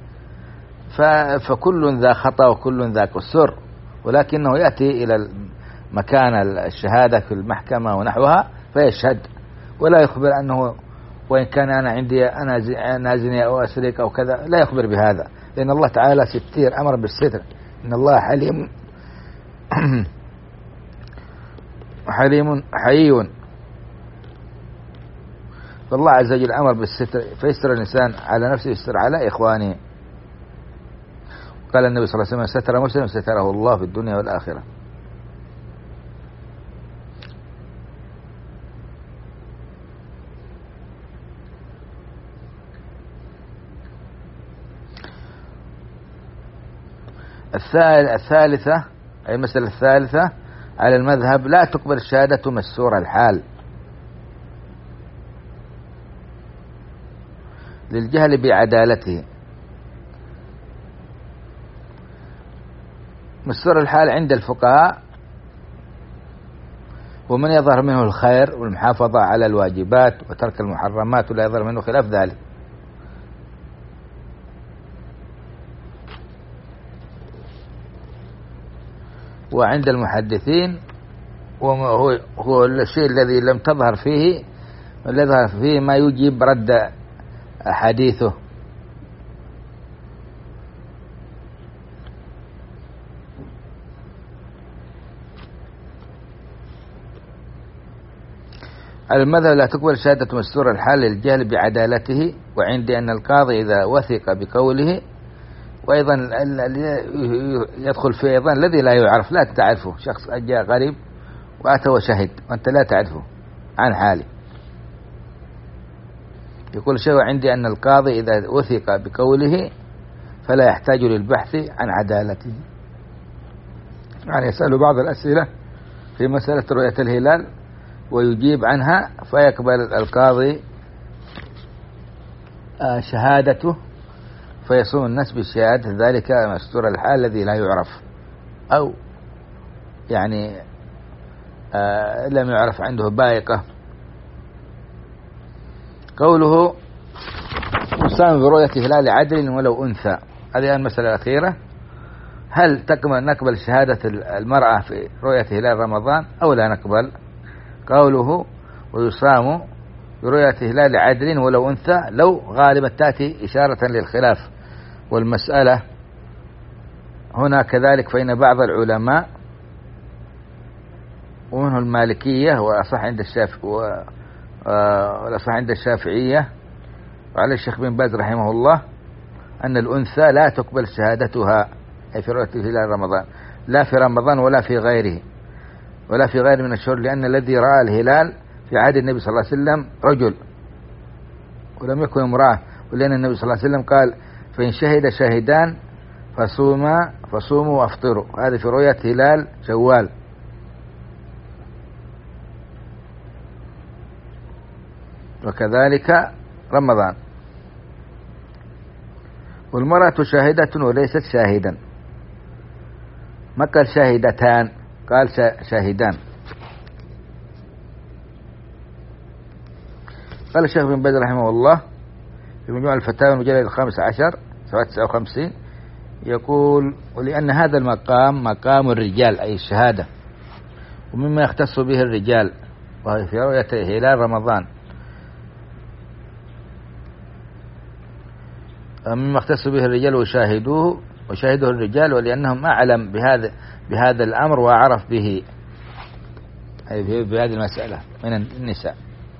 فكل ذا خطأ وكل ذا قصور، ولكنه يأتي إلى مكان الشهادة في المحكمة ونحوها فيشهد ولا يخبر أنه وإن كان أنا عندي أنا زني أو أسرق أو كذا، لا يخبر بهذا لأن الله تعالى ستير أمر بالستر، إن الله حليم حليم حيي. فالله عز وجل أمر بالستر فيستر الإنسان على نفسه يستر على إخوانه. قال النبي صلى الله عليه وسلم ستر مسلم ستره الله في الدنيا والآخرة. الثالثة أي المسألة الثالثة على المذهب لا تقبل شهادة مستور الحال للجهل بعدالته. مستور الحال عند الفقهاء ومن يظهر منه الخير والمحافظة على الواجبات وترك المحرمات ولا يظهر منه خلاف ذلك. وعند المحدثين وهو هو الشيء الذي لم تظهر فيه الذي ظهر فيه ما يجيب رد حديثه. على المذهب لا تقبل شهادة مستور الحال للجهل بعدالته، وعندي أن القاضي إذا وثق بقوله، وأيضا يدخل فيه أيضا الذي لا يعرف لا تعرفه، شخص جاء غريب وأتى وشهد وأنت لا تعرفه عن حاله. يقول شيء عندي أن القاضي إذا وثق بقوله فلا يحتاج للبحث عن عدالته. يعني يسأل بعض الأسئلة في مسألة رؤية الهلال ويجيب عنها فيقبل القاضي شهادته فيصوم الناس بشهادة ذلك مستور الحال الذي لا يعرف أو يعني آه لم يعرف عنده بائقة. قوله يصام برؤية هلال عدل ولو أنثى، هذه المسألة الأخيرة، هل تقبل نقبل شهادة المرأة في رؤية هلال رمضان أو لا نقبل؟ قوله ويصام برؤية هلال عدل ولو أنثى لو غالبا تأتي إشارة للخلاف والمسألة هنا كذلك، فإن بعض العلماء ومنه المالكية وأصح عند الشافعي والأصح عند الشافعية وعلى الشيخ بن باز رحمه الله أن الأنثى لا تقبل شهادتها أي في رؤية هلال رمضان، لا في رمضان ولا في غيره ولا في غيره من الشهور، لأن الذي رأى الهلال في عهد النبي صلى الله عليه وسلم رجل ولم يكن امرأة، ولأن النبي صلى الله عليه وسلم قال فإن شهد شاهدان فصوما فصوموا وافطروا، هذا في رؤية هلال شوال. وكذلك رمضان. والمرأة شاهدة وليست شاهدا، ما قال شاهدتان، قال شاهدان. قال الشيخ بن باز رحمه الله في مجموع الفتاوى المجلد الخامس عشر سبعة تسعة وخمسين يقول: ولأن هذا المقام مقام الرجال أي الشهادة، ومما يختص به الرجال وهي في رؤية هلال رمضان، مما يختص به الرجال وشاهدوه وشاهده الرجال، ولأنهم أعلم بهذا بهذا الأمر وأعرف به أي بهذه المسألة من النساء.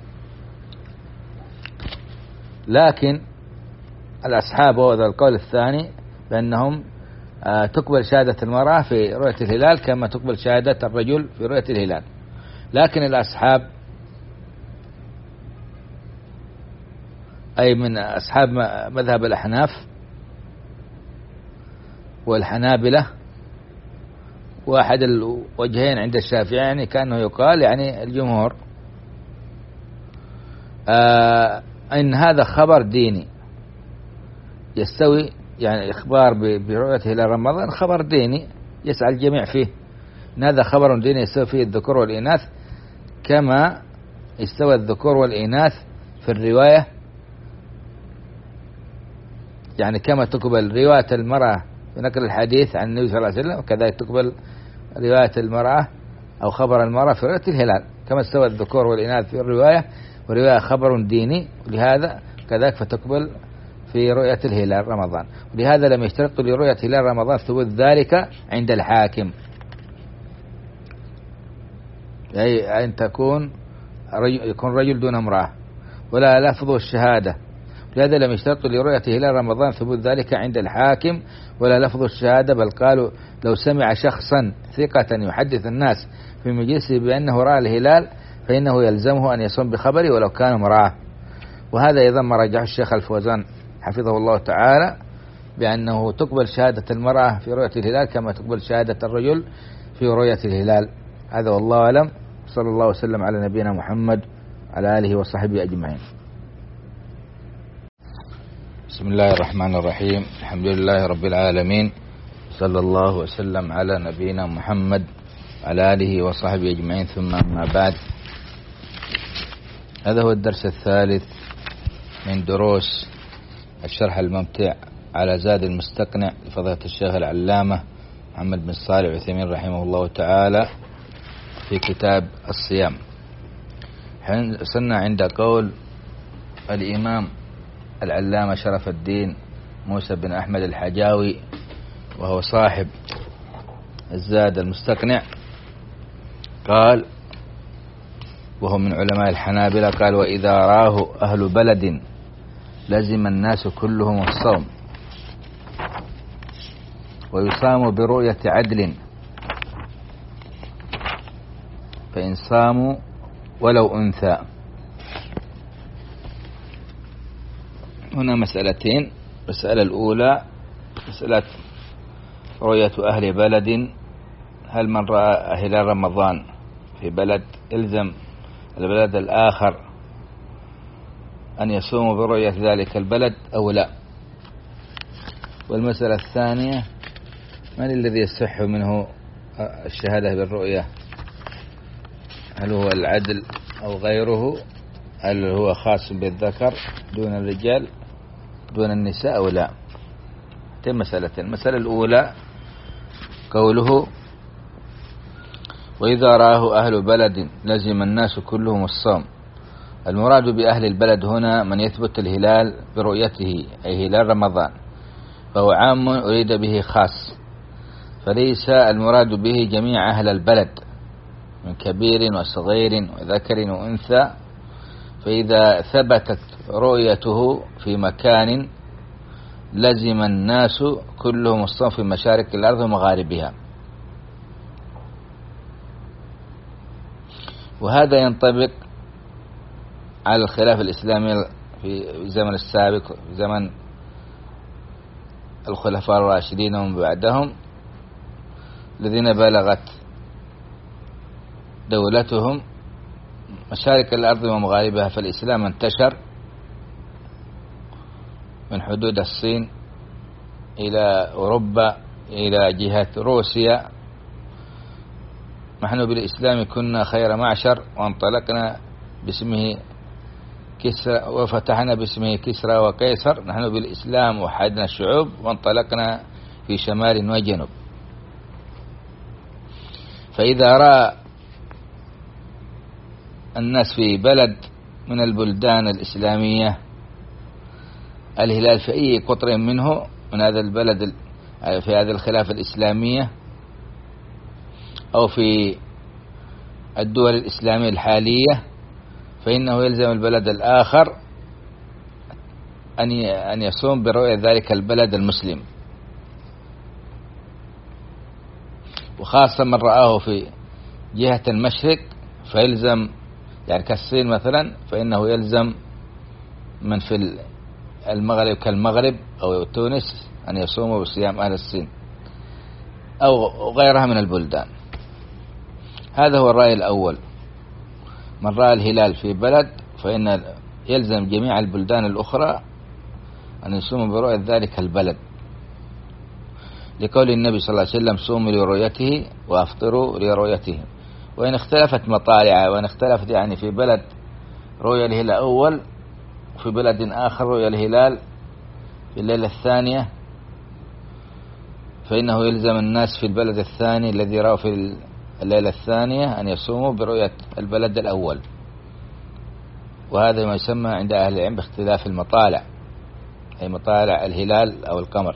لكن الأصحاب وهذا القول الثاني بأنهم تقبل شهادة المرأة في رؤية الهلال كما تقبل شهادة الرجل في رؤية الهلال. لكن الأصحاب أي من أصحاب مذهب الأحناف والحنابلة واحد الوجهين عند الشافعي، يعني كأنه يقال يعني الجمهور آه إن هذا خبر ديني يستوي، يعني إخبار برؤية هلال رمضان خبر ديني يسعى الجميع فيه، إن هذا خبر ديني يستوي فيه الذكور والإناث كما استوى الذكور والإناث في الرواية، يعني كما تقبل رواية المرأة في نقل الحديث عن النبي صلى الله عليه وسلم، وكذلك تقبل رواية المرأة أو خبر المرأة في رؤية الهلال كما استوى الذكور والإناث في الرواية، ورواية خبر ديني، ولهذا كذلك فتقبل في رؤية الهلال رمضان. ولهذا لم يشترط لرؤية هلال رمضان ثبوت ذلك عند الحاكم، أي أن تكون رجل يكون رجل دون امرأة، ولا لفظ الشهادة. لهذا لم يشترط لرؤية هلال رمضان ثبوت ذلك عند الحاكم ولا لفظ الشهادة، بل قالوا لو سمع شخصا ثقة يحدث الناس في مجلسه بأنه رأى الهلال فإنه يلزمه أن يصوم بخبره ولو كان امرأة. وهذا أيضا ما رجحه الشيخ الفوزان حفظه الله تعالى، بأنه تقبل شهادة المرأة في رؤية الهلال كما تقبل شهادة الرجل في رؤية الهلال. هذا والله أعلم، صلى الله وسلم على نبينا محمد على آله وصحبه أجمعين. بسم الله الرحمن الرحيم، الحمد لله رب العالمين، صلى الله وسلم على نبينا محمد على آله وصحبه أجمعين، ثم أما بعد. هذا هو الدرس الثالث من دروس الشرح الممتع على زاد المستقنع لفضيلة الشيخ العلامة محمد بن صالح العثيمين رحمه الله تعالى في كتاب الصيام. وصلنا عند قول الإمام العلامة شرف الدين موسى بن أحمد الحجاوي وهو صاحب الزاد المستقنع، قال وهو من علماء الحنابلة، قال: وإذا راه أهل بلد لزم الناس كلهم الصوم، ويصام برؤية عدل، فإن صاموا ولو أنثى. هنا مسألتين. المسألة الأولى مسألة رؤية أهل بلد، هل من رأى هلال رمضان في بلد إلزم البلد الآخر أن يصوم برؤية ذلك البلد أو لا؟ والمسألة الثانية: من الذي يصح منه الشهادة بالرؤية؟ هل هو العدل أو غيره؟ هل هو خاص بالذكر دون الرجال دون النساء أو لا؟ تم مسألتين. المسألة الأولى قوله: وإذا راه أهل بلد لزم الناس كلهم الصوم. المراد بأهل البلد هنا من يثبت الهلال برؤيته أي هلال رمضان، فهو عام أريد به خاص، فليس المراد به جميع أهل البلد من كبير وصغير وذكر وأنثى. فإذا ثبتت رؤيته في مكان لزم الناس كلهم الصوم في مشارق الأرض ومغاربها. وهذا ينطبق على الخلاف الإسلامي في الزمن السابق، في زمن الخلفاء الراشدين ومن بعدهم، الذين بلغت دولتهم مشارق الأرض ومغاربها، فالإسلام انتشر من حدود الصين إلى أوروبا إلى جهة روسيا، نحن بالإسلام كنا خير معشر، وانطلقنا باسمه كسرى وفتحنا باسمه كسرى وقيصر. نحن بالإسلام وحدنا الشعوب وانطلقنا في شمال وجنوب. فإذا رأى الناس في بلد من البلدان الإسلامية الهلال في أي قطر منه من هذا البلد في هذه الخلافة الإسلامية أو في الدول الإسلامية الحالية، فإنه يلزم البلد الآخر أن يصوم برؤية ذلك البلد المسلم، وخاصة من رآه في جهة المشرق فيلزم، يعني كالصين مثلا، فإنه يلزم من في المغرب كالمغرب أو تونس أن يصوموا بصيام أهل الصين أو غيرها من البلدان. هذا هو الرأي الأول. من رأى الهلال في بلد فإن يلزم جميع البلدان الأخرى أن يصوموا برؤية ذلك البلد، لقول النبي صلى الله عليه وسلم: صوموا لرؤيته وأفطروا لرؤيته. وإن اختلفت مطالعها، وإن اختلفت يعني في بلد رؤية الهلال أول وفي بلد آخر رؤية الهلال في الليلة الثانية، فإنه يلزم الناس في البلد الثاني الذي رأوا في الليلة الثانية أن يصوموا برؤية البلد الأول. وهذا ما يسمى عند أهل العلم باختلاف المطالع، أي مطالع الهلال أو القمر.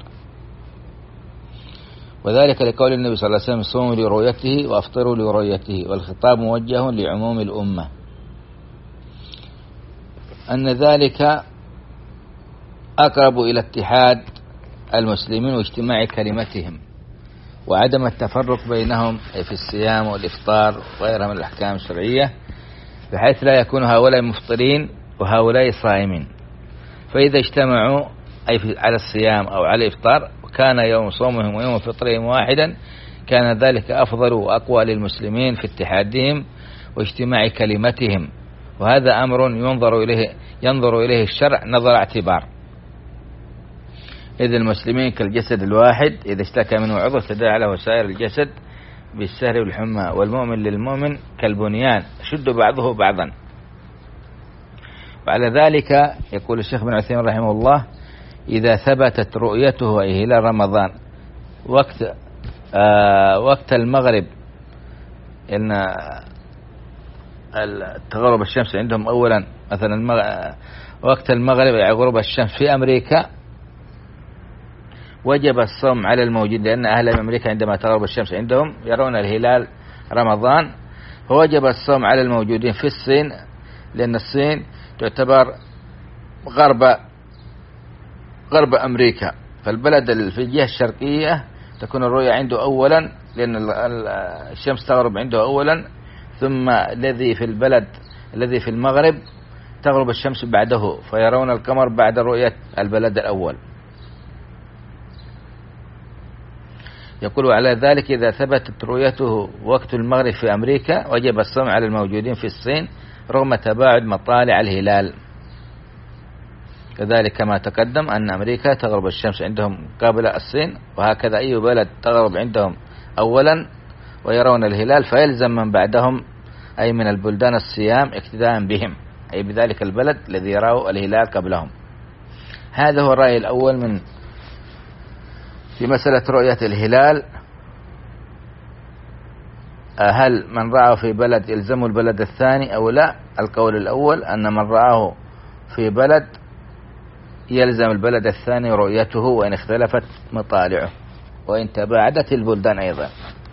وذلك لقول النبي صلى الله عليه وسلم: صوموا لرؤيته وأفطروا لرؤيته. والخطاب موجه لعموم الأمة، أن ذلك أقرب إلى اتحاد المسلمين واجتماع كلمتهم وعدم التفرق بينهم في الصيام والإفطار وغيرها من الأحكام الشرعية، بحيث لا يكون هؤلاء مفطرين وهؤلاء صائمين. فإذا اجتمعوا أي على الصيام أو على الإفطار وكان يوم صومهم ويوم فطرهم واحدا، كان ذلك أفضل وأقوى للمسلمين في اتحادهم واجتماع كلمتهم. وهذا أمر ينظر إليه ينظر إليه الشرع نظر اعتبار، إذ المسلمين كالجسد الواحد، إذا اشتكى منه عضو تداعى له سائر الجسد بالسهر والحمى. والمؤمن للمؤمن كالبنيان يشد بعضه بعضا. وعلى ذلك يقول الشيخ بن عثيمين رحمه الله: إذا ثبتت رؤيته أي هلال رمضان وقت آه وقت المغرب، إن تغرب الشمس عندهم أولا مثلا المغرب وقت المغرب أي غروب الشمس في أمريكا، وجب الصوم على الموجود، لأن أهل أمريكا عندما تغرب الشمس عندهم يرون الهلال رمضان، فوجب الصوم على الموجودين في الصين، لأن الصين تعتبر غرب غرب أمريكا، فالبلد في الجهة الشرقية تكون الرؤية عنده أولا، لأن الشمس تغرب عنده أولا، ثم الذي في البلد الذي في المغرب تغرب الشمس بعده، فيرون القمر بعد رؤية البلد الأول. يقول: على ذلك إذا ثبتت رؤيته وقت المغرب في أمريكا وجب الصوم على الموجودين في الصين رغم تباعد مطالع الهلال. كذلك كما تقدم أن أمريكا تغرب الشمس عندهم قبل الصين، وهكذا أي بلد تغرب عندهم أولا ويرون الهلال، فيلزم من بعدهم أي من البلدان الصيام اقتداء بهم، أي بذلك البلد الذي يراه الهلال قبلهم. هذا هو الرأي الأول من في مسألة رؤية الهلال. هل من رآه في بلد يلزم البلد الثاني أو لا؟ القول الأول أن من رآه في بلد يلزم البلد الثاني رؤيته وإن اختلفت مطالعه وإن تباعدت البلدان أيضا.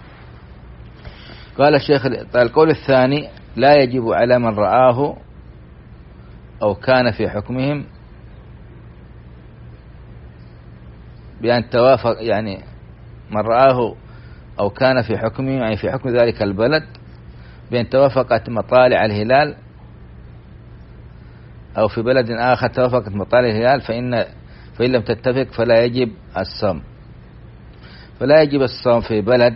قال الشيخ: القول الثاني: لا يجب على من رآه أو كان في حكمهم بأن توافق، يعني من رآه أو كان في حكمه يعني في حكم ذلك البلد بأن توافقت مطالع الهلال، أو في بلد آخر توافقت مطالع الهلال، فإن فإن لم تتفق فلا يجب الصوم. فلا يجب الصوم في بلد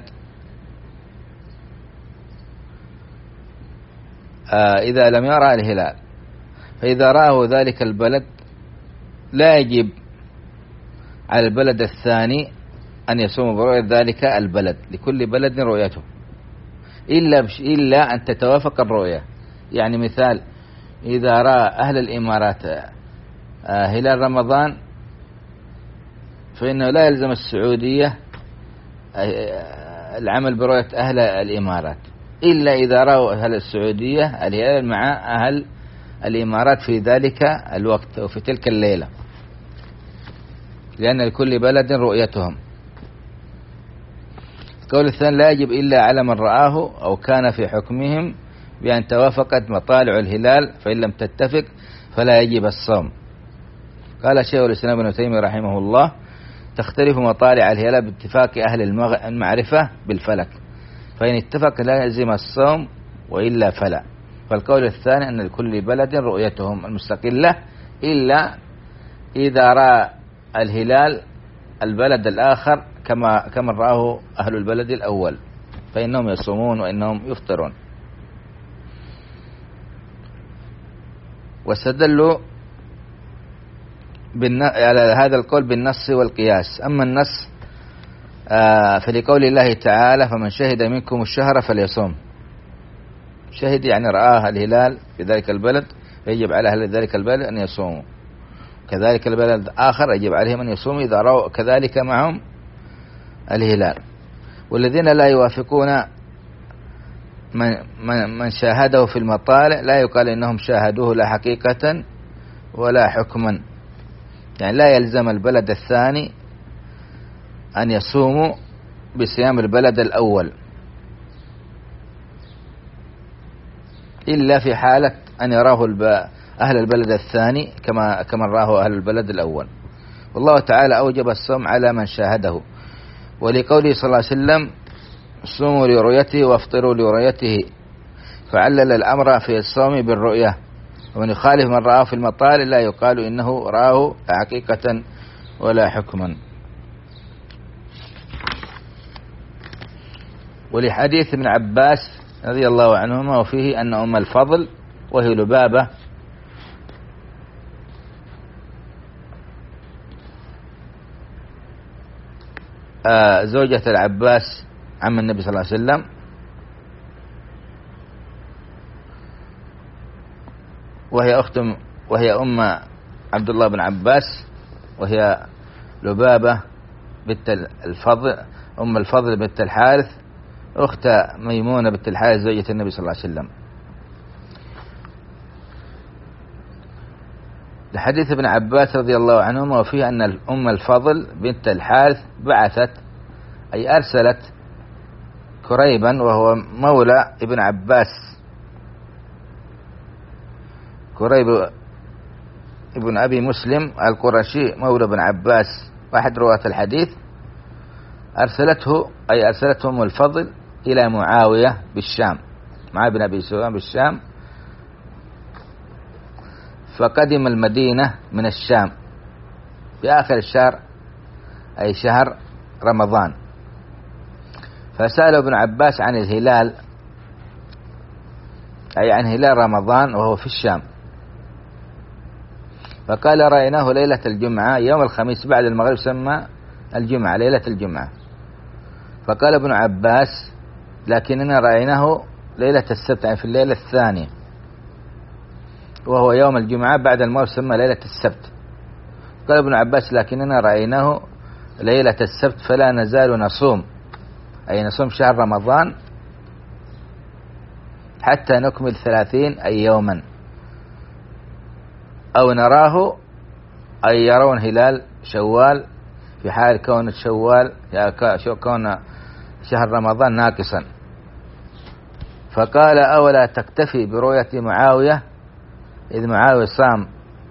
آه إذا لم يرى الهلال، فإذا رآه ذلك البلد لا يجب على البلد الثاني أن يصوموا برؤية ذلك البلد، لكل بلد رؤيته، إلا بش إلا أن تتوافق الرؤية. يعني مثال، إذا رأى أهل الإمارات هلال رمضان فإنه لا يلزم السعودية العمل برؤية أهل الإمارات، إلا إذا رأوا أهل السعودية الهلال مع أهل الإمارات في ذلك الوقت وفي تلك الليلة، لأن لكل بلد رؤيتهم. القول الثاني: لا يجب إلا على من رآه أو كان في حكمهم بأن توافقت مطالع الهلال، فإن لم تتفق فلا يجب الصوم. قال شيخ الإسلام ابن تيمية رحمه الله: تختلف مطالع الهلال باتفاق أهل المعرفة بالفلك، فإن اتفق لا يلزم الصوم وإلا فلا. فالقول الثاني أن لكل بلد رؤيتهم المستقلة، إلا إذا رأى الهلال البلد الآخر كما كما رآه أهل البلد الأول، فإنهم يصومون وإنهم يفطرون. واستدلوا على هذا القول بالنص والقياس. أما النص آه فلقول الله تعالى: فمن شهد منكم الشهر فليصوم. شهد يعني رآه الهلال في ذلك البلد، يجب على أهل ذلك البلد أن يصوموا، كذلك البلد آخر يجب عليهم أن يصوموا إذا رأوا كذلك معهم الهلال. والذين لا يوافقون من, من, من شاهده في المطالع لا يقال إنهم شاهدوه لا حقيقة ولا حكما، يعني لا يلزم البلد الثاني أن يصوموا بصيام البلد الأول، إلا في حالة أن يراه أهل البلد الثاني كما كما راه أهل البلد الأول. والله تعالى أوجب الصوم على من شاهده، ولقوله صلى الله عليه وسلم: صوموا لرؤيته وافطروا لرؤيته، فعلل الأمر في الصوم بالرؤية. ومن يخالف من رآه في المطالع لا يقال إنه رآه حقيقة ولا حكما. ولحديث ابن عباس رضي الله عنهما وفيه أن أم الفضل وهي لبابة آه زوجة العباس عم النبي صلى الله عليه وسلم، وهي أخت وهي أم عبد الله بن عباس، وهي لبابة بنت الفضل أم الفضل بنت الحارث أخت ميمونة بنت الحارث زوجة النبي صلى الله عليه وسلم. لحديث ابن عباس رضي الله عنهما وفيه أن أم الفضل بنت الحارث بعثت أي أرسلت كريبا وهو مولى ابن عباس، كريب ابن أبي مسلم القرشي مولى ابن عباس واحد رواة الحديث، أرسلته أي أرسلته أم الفضل إلى معاوية بالشام، معاوية بن أبي سفيان بالشام، فقدم المدينة من الشام في آخر الشهر أي شهر رمضان، فسأل ابن عباس عن الهلال أي عن هلال رمضان وهو في الشام، فقال: رأيناه ليلة الجمعة يوم الخميس بعد المغرب سمى الجمعة ليلة الجمعة. فقال ابن عباس: لكننا رأيناه ليلة السبت يعني في الليلة الثانية، وهو يوم الجمعة بعد المغرب سمى ليلة السبت. قال ابن عباس: لكننا رأيناه ليلة السبت فلا نزال نصوم أي نصوم شهر رمضان حتى نكمل ثلاثين أي يوما، أو نراه أي يرون هلال شوال في حال كون شوال كون شهر رمضان ناقصا. فقال: أولا تكتفي برؤية معاوية إذ معاوية صام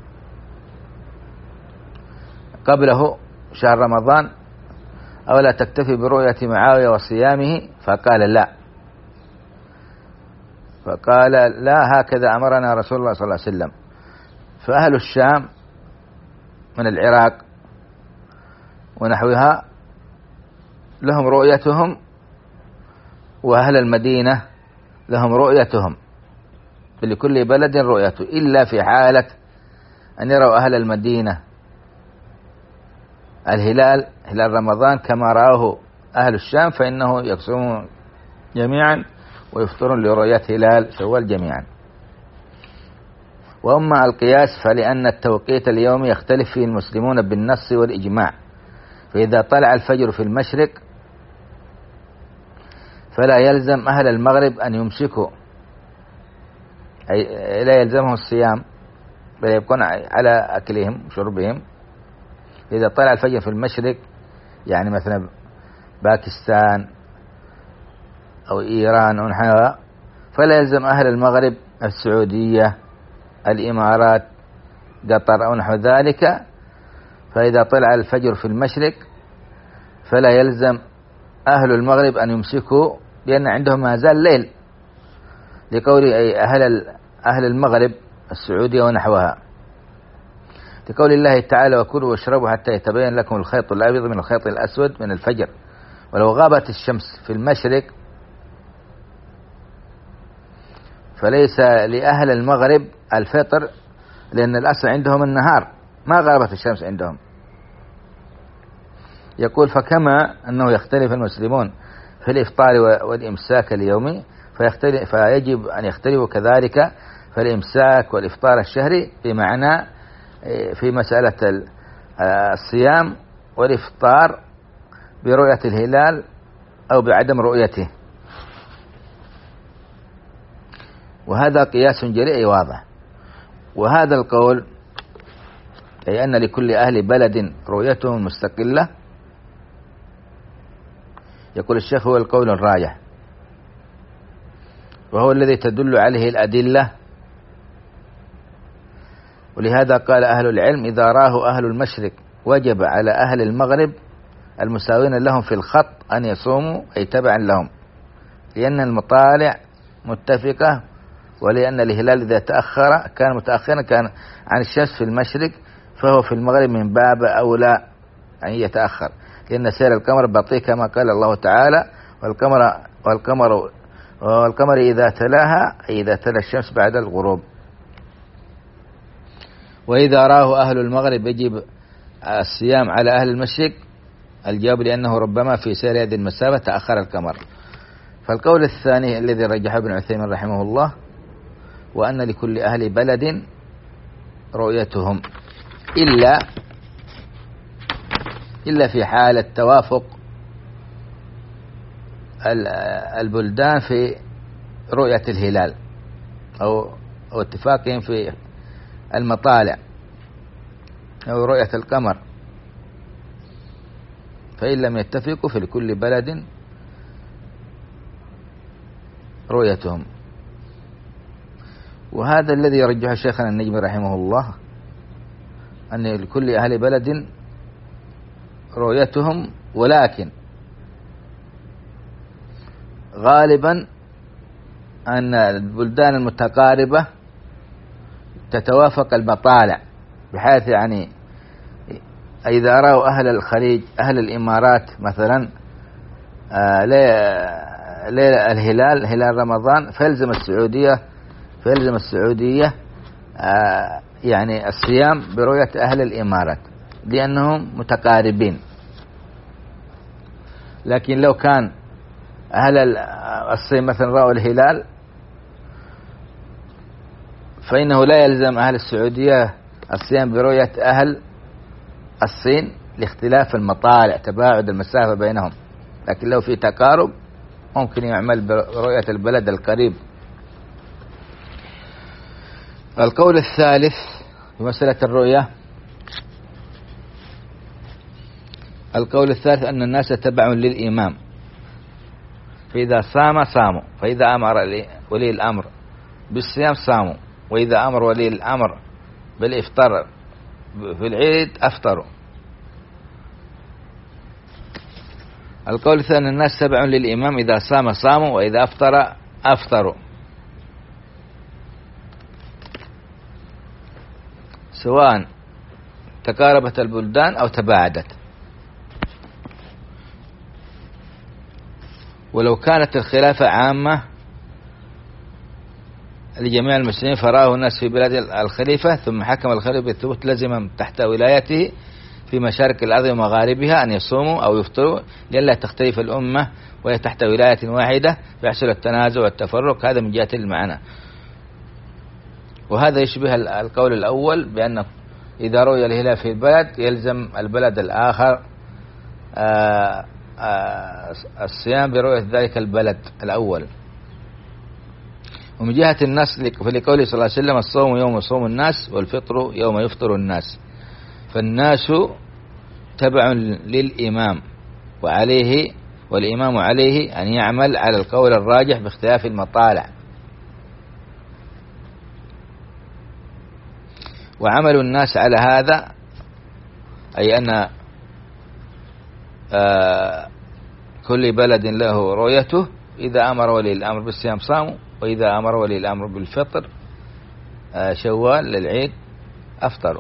قبله شهر رمضان، أولا تكتفي برؤية معاوية وصيامه؟ فقال: لا. فقال: لا، هكذا أمرنا رسول الله صلى الله عليه وسلم. فأهل الشام من العراق ونحوها لهم رؤيتهم، وأهل المدينة لهم رؤيتهم، فلكل بلد رؤيته، إلا في حالة أن يروا أهل المدينة الهلال هلال رمضان كما رآه أهل الشام فإنه يصومون جميعا ويفطرون لرؤية هلال شوال جميعا. وأما القياس فلأن التوقيت اليومي يختلف فيه المسلمون بالنص والإجماع، فإذا طلع الفجر في المشرق فلا يلزم أهل المغرب أن يمسكوا، أي لا يلزمهم الصيام بل يبقون على أكلهم وشربهم. إذا طلع الفجر في المشرق يعني مثلا باكستان أو إيران أو نحوها فلا يلزم أهل المغرب السعودية الإمارات قطر أو نحو ذلك، فإذا طلع الفجر في المشرق فلا يلزم أهل المغرب أن يمسكوا لأن عندهم ما زال ليل، لقول أي أهل أهل المغرب السعودية ونحوها، لقول الله تعالى وكلوا واشربوا حتى يتبين لكم الخيط الأبيض من الخيط الأسود من الفجر. ولو غابت الشمس في المشرق فليس لأهل المغرب الفطر لأن الأصل عندهم النهار ما غابت الشمس عندهم. يقول فكما أنه يختلف المسلمون في الإفطار والإمساك اليومي فيختلف فيجب أن يختلفوا كذلك في الإمساك والإفطار الشهري بمعنى في مسألة الصيام والإفطار برؤية الهلال أو بعدم رؤيته. وهذا قياس جلي واضح. وهذا القول أي أن لكل أهل بلد رؤيتهم مستقلة، يقول الشيخ هو القول الراجح وهو الذي تدل عليه الأدلة. ولهذا قال أهل العلم إذا راه أهل المشرق وجب على أهل المغرب المساوين لهم في الخط أن يصوموا أي تبعا لهم، لأن المطالع متفقة، ولأن الهلال إذا تأخر كان متأخرا كان عن الشمس في المشرق فهو في المغرب من باب أولى أن يتأخر، لأن سير القمر بطيء كما قال الله تعالى والقمر والقمر والقمر إذا تلاها أي إذا تلا الشمس بعد الغروب. وإذا راه أهل المغرب يجب الصيام على أهل المشرق، الجواب لأنه ربما في سير هذه المسافة تأخر القمر. فالقول الثاني الذي رجحه ابن عثيمين رحمه الله وأن لكل أهل بلد رؤيتهم إلا إلا في حالة توافق البلدان في رؤية الهلال أو أو اتفاقهم في المطالع أو رؤية القمر، فإن لم يتفقوا فلكل بلد رؤيتهم. وهذا الذي يرجح شيخنا النجمي رحمه الله أن لكل أهل بلد رؤيتهم، ولكن غالبا أن البلدان المتقاربة تتوافق المطالع، بحيث يعني إذا رأوا أهل الخليج أهل الإمارات مثلا ليلة الهلال هلال رمضان فيلزم السعودية فيلزم السعودية يعني الصيام برؤية أهل الإمارات لأنهم متقاربين. لكن لو كان أهل الصين مثلا رأوا الهلال فإنه لا يلزم أهل السعودية الصيام برؤية أهل الصين لاختلاف المطالع تباعد المسافة بينهم، لكن لو في تقارب ممكن يعمل برؤية البلد القريب. القول الثالث في مسألة الرؤية، القول الثالث أن الناس تبع للإمام، فإذا صام صاموا، فإذا أمر ولي الأمر بالصيام صاموا، وإذا أمر ولي الأمر بالإفطار في العيد أفطروا. القول الثاني أن الناس تبع للإمام، إذا صام صاموا وإذا أفطر أفطروا، سواء تقاربت البلدان أو تباعدت. ولو كانت الخلافة عامة لجميع المسلمين فراه الناس في بلاد الخليفة ثم حكم الخليفة بالثبوت لزم تحت ولايته في مشارق الأرض ومغاربها أن يصوموا أو يفطروا لئلا تختلف الأمة وهي تحت ولاية واحدة فيحصل التنازع والتفرق. هذا من جهة المعنى. وهذا يشبه القول الأول بأن إذا رؤي الهلال في البلد يلزم البلد الآخر آآ آآ الصيام برؤية ذلك البلد الأول. ومن جهة النص فلقوله صلى الله عليه وسلم الصوم يوم يصوم الناس والفطر يوم يفطر الناس، فالناس تبع للإمام وعليه والإمام عليه أن يعمل على القول الراجح باختلاف المطالع. وعمل الناس على هذا أي أن كل بلد له رؤيته، إذا أمر ولي الأمر بالصيام صاموا، وإذا أمر ولي الأمر بالفطر شوال للعيد أفطروا.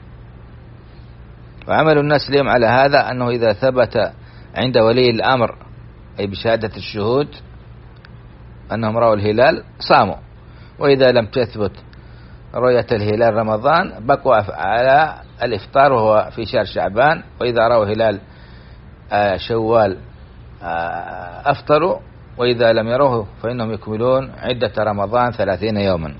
وعمل الناس اليوم على هذا أنه إذا ثبت عند ولي الأمر أي بشهادة الشهود أنهم رأوا الهلال صاموا، وإذا لم تثبت رؤية الهلال رمضان بقوا على الإفطار وهو في شهر شعبان، وإذا رأوا هلال شوال أفطروا، وإذا لم يروه فإنهم يكملون عدة رمضان ثلاثين يوما.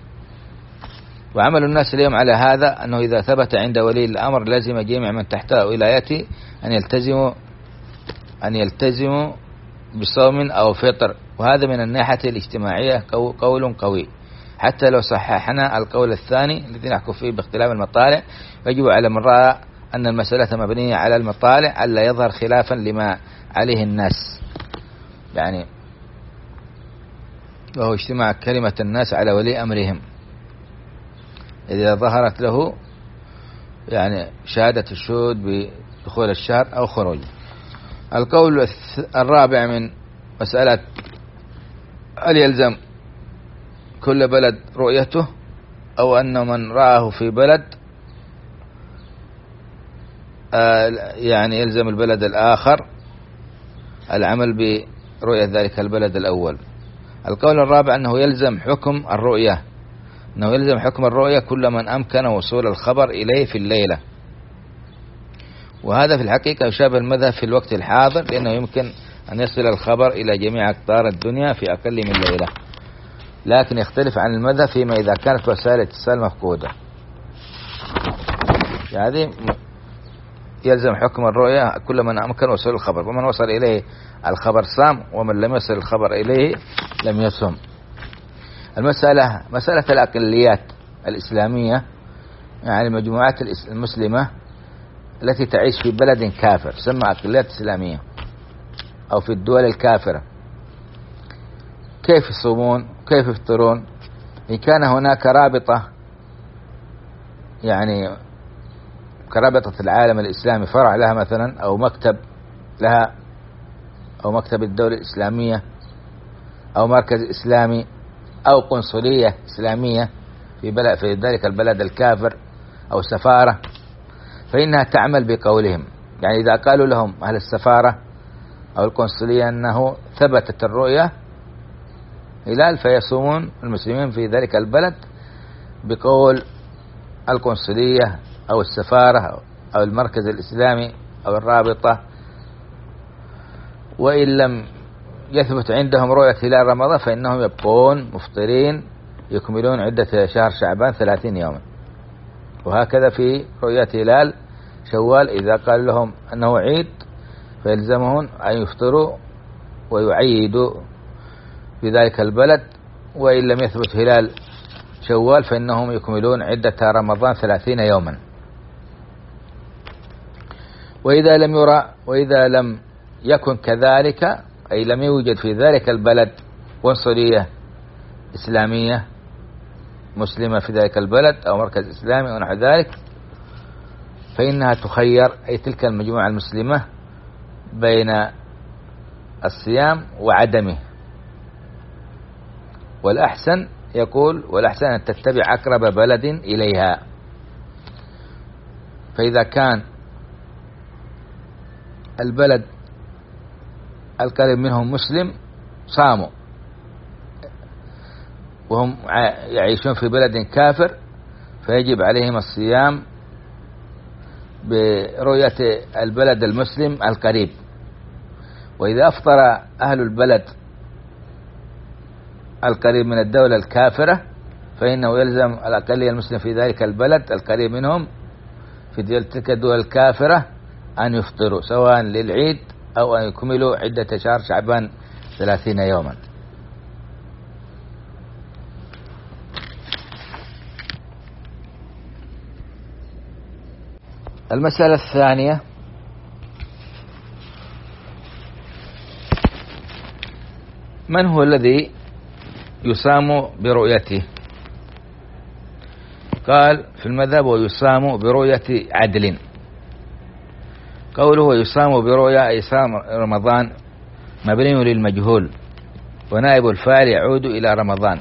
وعمل الناس اليوم على هذا أنه إذا ثبت عند ولي الأمر لازم جميع من تحت ولايته أن يلتزموا أن يلتزموا بصوم أو فطر، وهذا من الناحية الاجتماعية قول قوي. حتى لو صححنا القول الثاني الذي نحكم فيه باختلاف المطالع، يجب على من رأى أن المسألة مبنية على المطالع ألا يظهر خلافا لما عليه الناس، يعني وهو اجتماع كلمة الناس على ولي أمرهم إذا ظهرت له يعني شهادة الشهود بدخول الشهر أو خروجه. القول الرابع من مسألة هل يلزم كل بلد رؤيته أو أن من رآه في بلد يعني يلزم البلد الآخر العمل برؤية ذلك البلد الأول. القول الرابع أنه يلزم حكم الرؤية أنه يلزم حكم الرؤية كل من أمكن وصول الخبر إليه في الليلة، وهذا في الحقيقة يشابه المذهب في الوقت الحاضر، لأنه يمكن أن يصل الخبر إلى جميع أقطار الدنيا في أقل من ليلة، لكن يختلف عن المذهب فيما إذا كانت وسائل الاتصال مفقودة. يعني يلزم حكم الرؤية كل من أمكن وصول الخبر، ومن وصل إليه الخبر صام، ومن لم يصل الخبر إليه لم يصم. المسألة مسألة الأقليات الإسلامية، يعني المجموعات المسلمة التي تعيش في بلد كافر تسمى أقليات إسلامية، أو في الدول الكافرة، كيف يصومون كيف يفطرون؟ إن كان هناك رابطة يعني كرابطة العالم الإسلامي فرع لها مثلا، أو مكتب لها، أو مكتب الدولة الإسلامية، أو مركز إسلامي، أو قنصلية إسلامية في بلد في ذلك البلد الكافر، أو سفارة، فإنها تعمل بقولهم. يعني إذا قالوا لهم أهل السفارة أو القنصلية أنه ثبتت الرؤية هلال، فيصومون المسلمين في ذلك البلد بقول القنصلية أو السفارة أو المركز الإسلامي أو الرابطة. وإن لم يثبت عندهم رؤية هلال رمضان فإنهم يبقون مفطرين يكملون عدة شهر شعبان ثلاثين يوما. وهكذا في رؤية هلال شوال، إذا قال لهم أنه عيد فيلزمهم أن يفطروا ويعيدوا في ذلك البلد، وإن لم يثبت هلال شوال فإنهم يكملون عدة رمضان ثلاثين يوما. وإذا لم يرى وإذا لم يكن كذلك، أي لم يوجد في ذلك البلد قنصلية إسلامية مسلمة في ذلك البلد أو مركز إسلامي ونحو ذلك، فإنها تخير، أي تلك المجموعة المسلمة، بين الصيام وعدمه. والأحسن يقول والأحسن أن تتبع أقرب بلد إليها. فإذا كان البلد القريب منهم مسلم صاموا، وهم يعيشون في بلد كافر، فيجب عليهم الصيام برؤية البلد المسلم القريب. وإذا أفطر أهل البلد القريب من الدولة الكافرة فإنه يلزم الأقلية المسلم في ذلك البلد القريب منهم في تلك الدول الكافرة أن يفطروا سواء للعيد أو أن يكملوا عدة شهر شعبان ثلاثين يوما. المسألة الثانية: من هو الذي يصام برؤيته؟ قال في المذهب: ويصام برؤية عدل. قوله يصام برؤيا أي صام رمضان مبني للمجهول، ونائب الفاعل يعود إلى رمضان.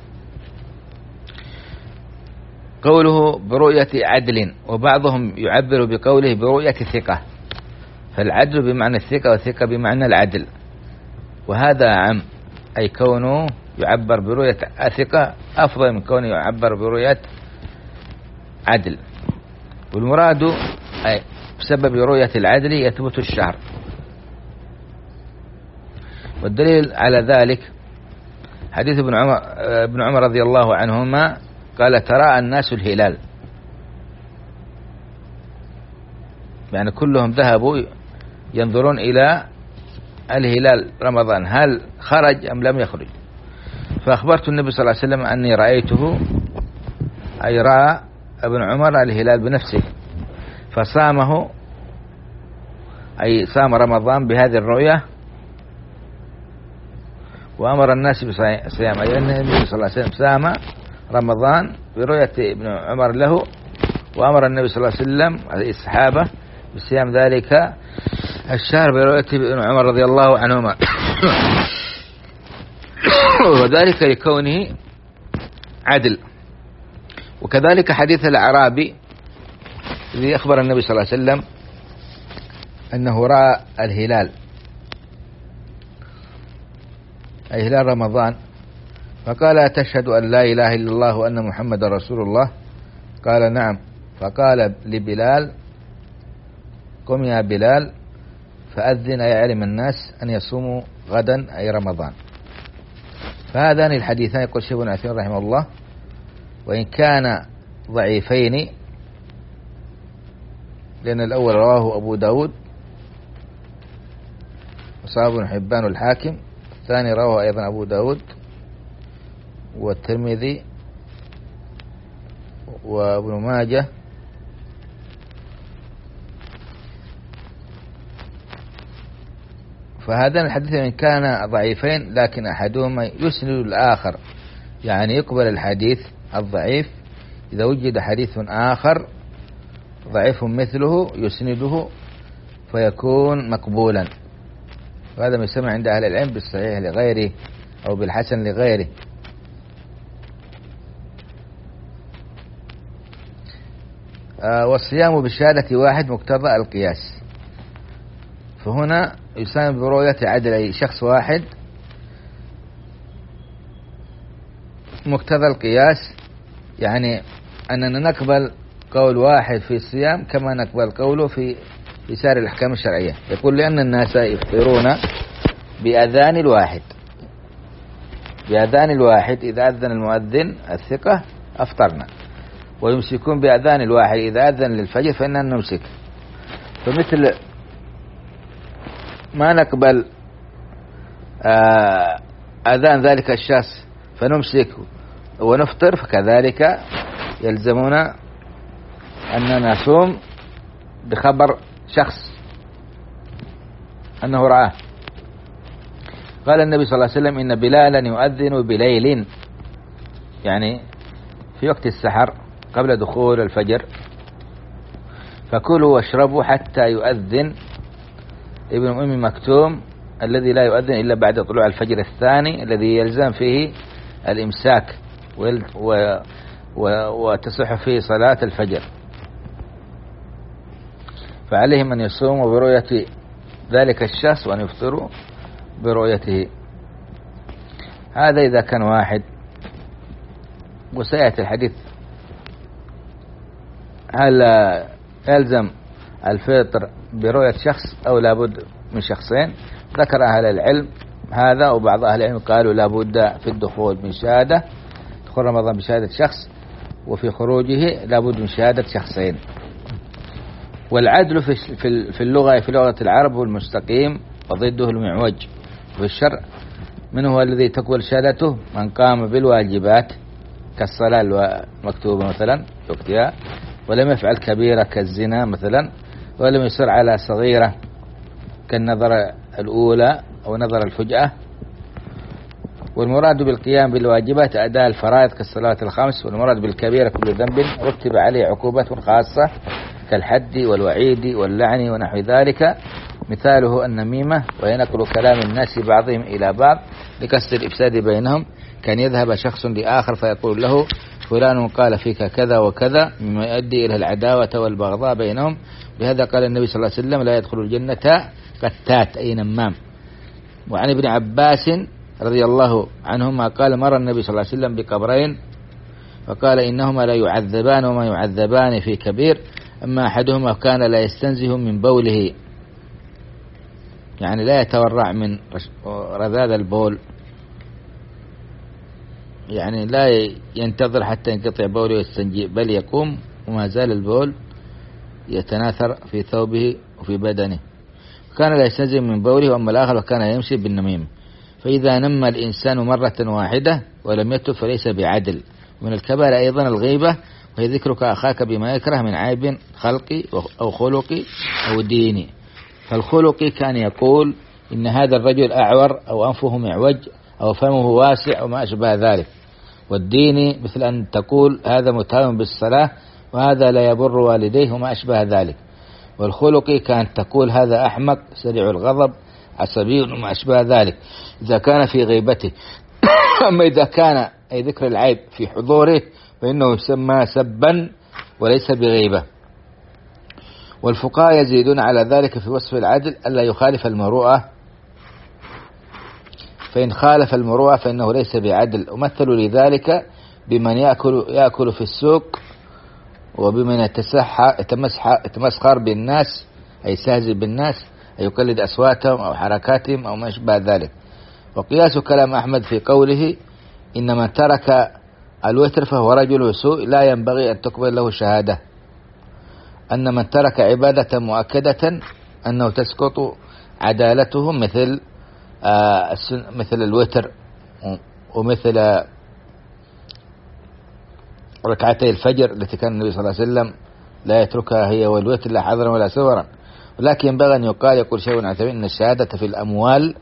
قوله برؤية عدل، وبعضهم يعبر بقوله برؤية ثقة، فالعدل بمعنى الثقة والثقة بمعنى العدل، وهذا عام، أي كونه يعبر برؤية ثقة أفضل من كونه يعبر برؤية عدل. والمراد أي بسبب رؤية العدل يثبت الشهر. والدليل على ذلك حديث ابن عمر, ابن عمر رضي الله عنهما قال: تراءى الناس الهلال، يعني كلهم ذهبوا ينظرون إلى الهلال رمضان هل خرج أم لم يخرج. فأخبرت النبي صلى الله عليه وسلم أني رأيته، أي رأى ابن عمر الهلال بنفسه، فصامه، أي صام رمضان بهذه الرؤية، وأمر الناس بصيام، أي أن النبي صلى الله عليه وسلم صام رمضان برؤية ابن عمر له، وأمر النبي صلى الله عليه وسلم الصحابة بصيام ذلك الشهر برؤية ابن عمر رضي الله عنهما. وذلك لكونه عدل. وكذلك حديث الأعرابي الذي أخبر النبي صلى الله عليه وسلم أنه رأى الهلال، أي هلال رمضان، فقال: تشهد أن لا إله إلا الله وأن محمد رسول الله؟ قال: نعم. فقال لبلال: قم يا بلال فأذن يعلم الناس أن يصوموا غدا أي رمضان. فهذان الحديثان يقول شيخ ابن عثيمين رحمه الله وإن كان ضعيفين، لأن الأول رواه أبو داود وصححه ابن حبان والحاكم، الثاني رواه أيضا أبو داود والترمذي وابن ماجه فهذان الحديثين إن كان ضعيفين لكن أحدهما يسند الآخر، يعني يقبل الحديث الضعيف إذا وجد حديث آخر ضعيف مثله يسنده فيكون مقبولا، وهذا ما يسمى عند أهل العلم بالصحيح لغيره أو بالحسن لغيره. آه والصيام بشهادة واحد مقتضى القياس، فهنا يسمى برؤية عدل، أي شخص واحد مقتضى القياس، يعني أننا نقبل قول واحد في الصيام كما نقبل قوله في سائر الأحكام الشرعية. يقول: لأن الناس يفطرون بأذان الواحد، بأذان الواحد إذا أذن المؤذن الثقة أفطرنا، ويمسكون بأذان الواحد إذا أذن للفجر فإننا نمسك. فمثل ما نقبل أذان ذلك الشخص فنمسك ونفطر، فكذلك يلزمنا أن نصوم بخبر شخص أنه رآه. قال النبي صلى الله عليه وسلم: إن بلالا يؤذن بليل، يعني في وقت السحر قبل دخول الفجر، فكلوا واشربوا حتى يؤذن ابن أم مكتوم الذي لا يؤذن إلا بعد طلوع الفجر الثاني الذي يلزم فيه الإمساك وتصح فيه صلاة الفجر، فعليهم أن يصوموا برؤية ذلك الشخص وأن يفطروا برؤيته. هذا إذا كان واحد. وسيأتي الحديث هل يلزم الفطر برؤية شخص أو لابد من شخصين. ذكر أهل العلم هذا، وبعض أهل العلم قالوا لابد في الدخول من شهادة، دخول رمضان بشهادة شخص، وفي خروجه لابد من شهادة شخصين. والعدل في اللغة في لغة العرب هو المستقيم وضده المعوج. وفي الشرع من هو الذي تقبل شهادته؟ من قام بالواجبات كالصلاة المكتوبة مثلا وقتها، ولم يفعل كبيرة كالزنا مثلا، ولم يصر على صغيرة كالنظر الأولى أو نظر الفجأة. والمراد بالقيام بالواجبات أداء الفرائض كالصلاة الخمس. والمراد بالكبيرة كل ذنب رتب عليه عقوبة خاصة كالحد والوعيد واللعن ونحو ذلك. مثاله النميمة، وينقل كلام الناس بعضهم إلى بعض لكسر الإفساد بينهم، كان يذهب شخص لآخر فيقول له فلان قال فيك كذا وكذا، مما يؤدي إلى العداوة والبغضاء بينهم. لهذا قال النبي صلى الله عليه وسلم لا يدخل الجنة قتات أي نمام. وعن ابن عباس رضي الله عنهما قال مر النبي صلى الله عليه وسلم بقبرين فقال إنهما لا يعذبان وما يعذبان في كبير، أما أحدهما كان لا يستنزه من بوله، يعني لا يتورع من رذاذ البول، يعني لا ينتظر حتى ينقطع بوله ويستنجي، بل يقوم وما زال البول يتناثر في ثوبه وفي بدنه. كان لا يستنزه من بوله. وأما الآخر وكان يمشي بالنميم. فإذا نم الإنسان مرة واحدة ولم يتب فليس بعدل. من الكبائر أيضا الغيبة، وهي ذكرك أخاك بما يكره من عيب خلقي أو خلقي أو ديني. فالخلقي كان يقول إن هذا الرجل أعور أو أنفه معوج أو فمه واسع وما أشبه ذلك. والديني مثل أن تقول هذا متهم بالصلاة وهذا لا يبر والديه وما أشبه ذلك. والخلقي كانت تقول هذا أحمق سريع الغضب عصبي وما أشبه ذلك إذا كان في غيبته. أما إذا كان أي ذكر العيب في حضوره فإنه يسمى سبا وليس بغيبة. والفقهاء يزيدون على ذلك في وصف العدل ألا يخالف المروءة، فإن خالف المروءة فإنه ليس بعدل. ومثلوا لذلك بمن يأكل, يأكل في السوق، وبمن يتمسخر بالناس أي يستهزئ بالناس أي يقلد أصواتهم أو حركاتهم أو ما يشبه ذلك. وقياس كلام أحمد في قوله إن من ترك الوتر فهو رجل سوء لا ينبغي أن تقبل له شهادة، أن من ترك عبادة مؤكدة أنه تسقط عدالته مثل آه مثل الوتر ومثل ركعتي الفجر التي كان النبي صلى الله عليه وسلم لا يتركها هي والوتر لا حضرا ولا سفرا. ولكن ينبغي أن يقال يقول شيخ ابن عثيمين أن الشهادة في الأموال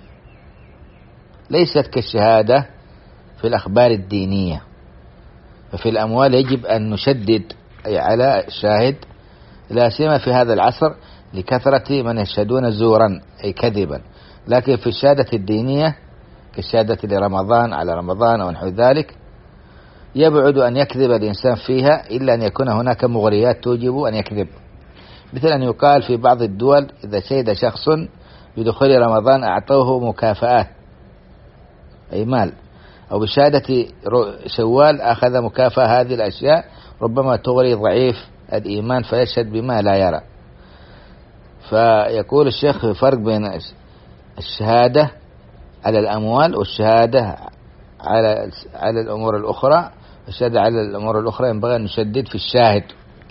ليست كالشهادة في الأخبار الدينية. ففي الأموال يجب أن نشدد أي على الشاهد، لا سيما في هذا العصر لكثرة من يشهدون زورا أي كذبا. لكن في الشهادة الدينية كالشهادة لرمضان على رمضان أو نحو ذلك يبعد أن يكذب الإنسان فيها إلا أن يكون هناك مغريات توجب أن يكذب، مثل أن يقال في بعض الدول إذا شهد شخص بدخول رمضان أعطوه مكافآت أي مال، أو بشهادة شوال أخذ مكافأة. هذه الأشياء ربما تغري ضعيف الإيمان فيشهد بما لا يرى. فيقول الشيخ فرق بين الشهادة على الأموال والشهادة على على الأمور الأخرى. الشهادة على الأمور الأخرى ينبغي أن نشدد في الشاهد.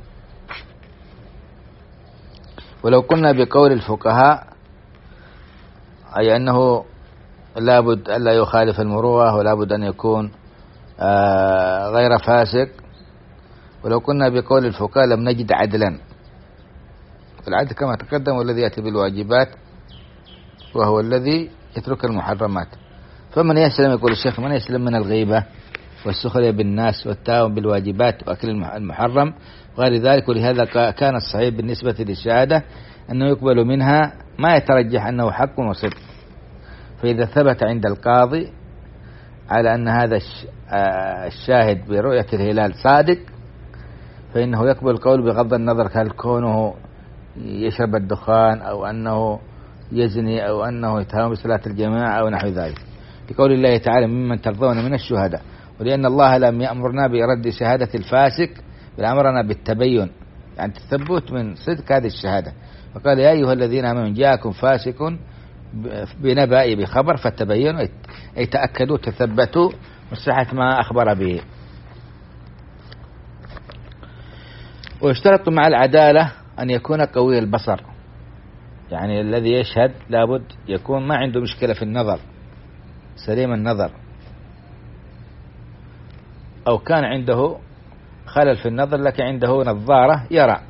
ولو قلنا بقول الفقهاء أي أنه لابد ألا يخالف المروءة ولابد أن يكون آه غير فاسق، ولو قلنا بقول الفقهاء لم نجد عدلا. العدل كما تقدم والذي يأتي بالواجبات وهو الذي يترك المحرمات. فمن يسلم يقول الشيخ من يسلم من الغيبة والسخرية بالناس والتهاون بالواجبات وأكل المحرم وغير ذلك. ولهذا كان الصحيح بالنسبة للشهادة أنه يقبل منها ما يترجح أنه حق وصدق. فإذا ثبت عند القاضي على أن هذا الشاهد برؤية الهلال صادق فإنه يقبل القول بغض النظر هل كونه يشرب الدخان أو أنه يزني أو أنه يتهاون بصلاة الجماعة أو نحو ذلك، لقول الله تعالى ممن ترضون من الشهداء. ولأن الله لم يأمرنا برد شهادة الفاسق بل أمرنا بالتبين، يعني تثبت من صدق هذه الشهادة. فقال يا أيها الذين آمنوا إن جاءكم فاسق بنبأ بخبر فتبينوا، أي تأكدوا تثبتوا من صحة ما أخبر به. ويشترط مع العدالة أن يكون قوي البصر، يعني الذي يشهد لابد يكون ما عنده مشكلة في النظر، سليم النظر، أو كان عنده خلل في النظر لكن عنده نظارة يرى.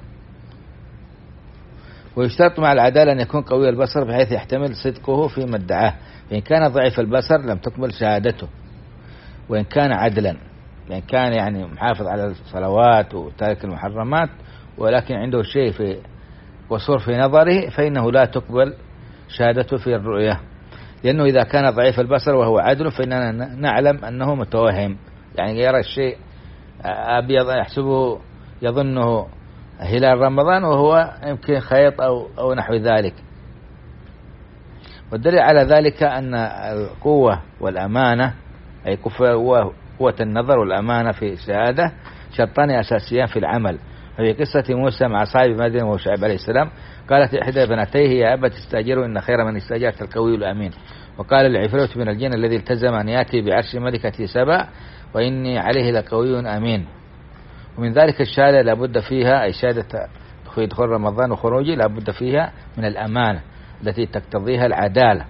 ويشترط مع العدالة أن يكون قوي البصر بحيث يحتمل صدقه فيما ادعاه، فإن كان ضعيف البصر لم تقبل شهادته. وإن كان عدلا، يعني كان يعني محافظ على الصلوات وتارك المحرمات ولكن عنده شيء في وصور في نظره فإنه لا تقبل شهادته في الرؤية، لأنه إذا كان ضعيف البصر وهو عدل فإننا نعلم أنه متوهم، يعني يرى الشيء أبيض يحسبه يظنه هلال رمضان وهو يمكن خيط أو, أو نحو ذلك. والدليل على ذلك أن القوة والأمانة، أي قوة النظر والأمانة في الشهادة شرطان أساسيان في العمل. في قصة موسى مع صاحب مدين وشعيب عليه السلام قالت إحدى بنتيه يا أبت استأجره إن خير من استأجرت القوي الأمين. وقال العفريت من الجن الذي التزم أن يأتي بعرش ملكة سبأ وإني عليه لقوي أمين. ومن ذلك الشهادة لابد فيها، أي شهادة دخول رمضان وخروجه لابد فيها من الأمانة التي تقتضيها العدالة.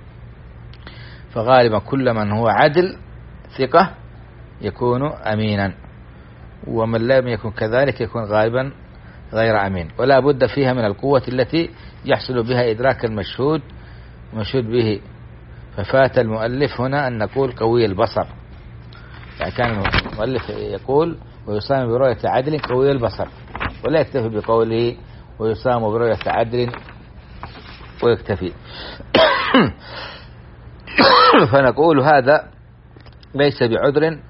فغالبا كل من هو عدل ثقة يكون أمينا، ومن لم يكن كذلك يكون غالبا غير أمين. ولا بد فيها من القوة التي يحصل بها إدراك المشهود مشهود به. ففات المؤلف هنا أن نقول قوي البصر، يعني كان المؤلف يقول ويصام برؤية عدل قوي البصر، ولا يكتفي بقوله ويصام برؤية عدل ويكتفي. فنقول هذا ليس بعذر،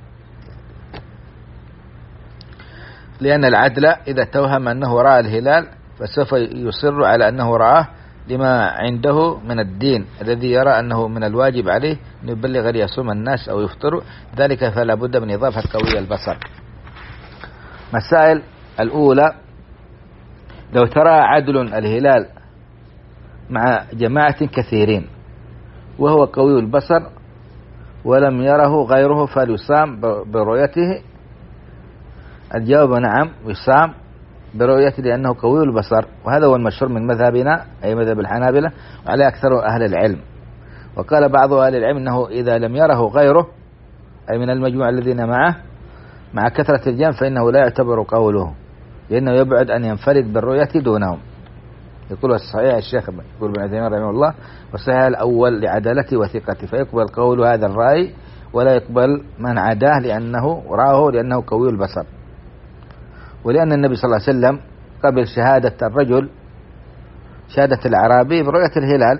لأن العدل إذا توهم أنه رأى الهلال فسوف يصر على أنه رآه لما عنده من الدين الذي يرى أنه من الواجب عليه أن يبلغ ليصوم الناس أو يفطروا، ذلك فلا بد من إضافة قوي البصر. مسائل الأولى: لو ترى عدل الهلال مع جماعة كثيرين وهو قوي البصر ولم يره غيره فليصام برؤيته؟ الجواب نعم، يصام برؤيته لأنه قوي البصر، وهذا هو المشهور من مذهبنا أي مذهب الحنابلة وعلى أكثر أهل العلم. وقال بعض أهل العلم أنه إذا لم يره غيره أي من المجموع الذين معه مع كثرة الجمع فإنه لا يعتبر قوله، لأنه يبعد أن ينفرد بالرؤية دونهم. يقول الصحيح الشيخ يقول ابن عثيمين رحمه الله والصحيح الأول لعدالته وثقته، فيقبل قول هذا الرأي ولا يقبل من عداه لأنه رآه لأنه قوي البصر. ولأن النبي صلى الله عليه وسلم قبل شهادة الرجل شهادة الأعرابي برؤية الهلال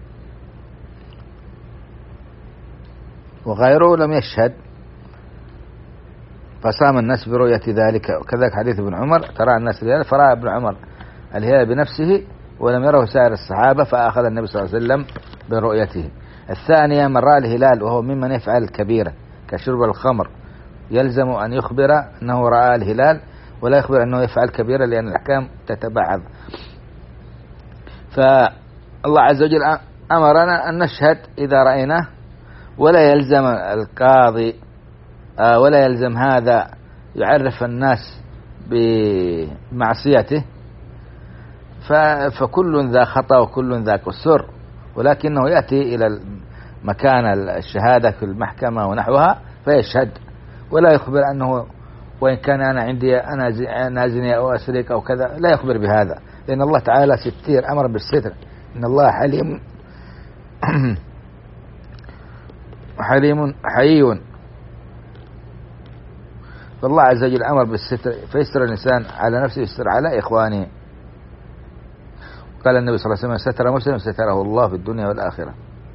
وغيره لم يشهد فصام الناس برؤية ذلك. وكذلك حديث ابن عمر ترى الناس الهلال فرأى ابن عمر الهلال بنفسه ولم يره سائر الصحابة فأخذ النبي صلى الله عليه وسلم برؤيته. الثانية: من رأى الهلال وهو ممن يفعل الكبيرة كشرب الخمر يلزم أن يخبر أنه رأى الهلال ولا يخبر أنه يفعل كبيرة، لأن الأحكام تتبعض. فالله عز وجل أمرنا أن نشهد إذا رأيناه، ولا يلزم القاضي ولا يلزم هذا يعرف الناس بمعصيته، فكل ذا خطأ وكل ذا قصور، ولكنه يأتي إلى مكان الشهادة في المحكمة ونحوها فيشهد ولا يخبر أنه وإن كان أنا عندي أنا أزني أو أسرق أو كذا، لا يخبر بهذا، لأن الله تعالى ستير أمر بالستر، إن الله حليم حليم حيي. فالله عز وجل أمر بالستر، فيستر الإنسان على نفسه يستر على إخوانه. قال النبي صلى الله عليه وسلم: ستر مسلم ستره الله في الدنيا والآخرة.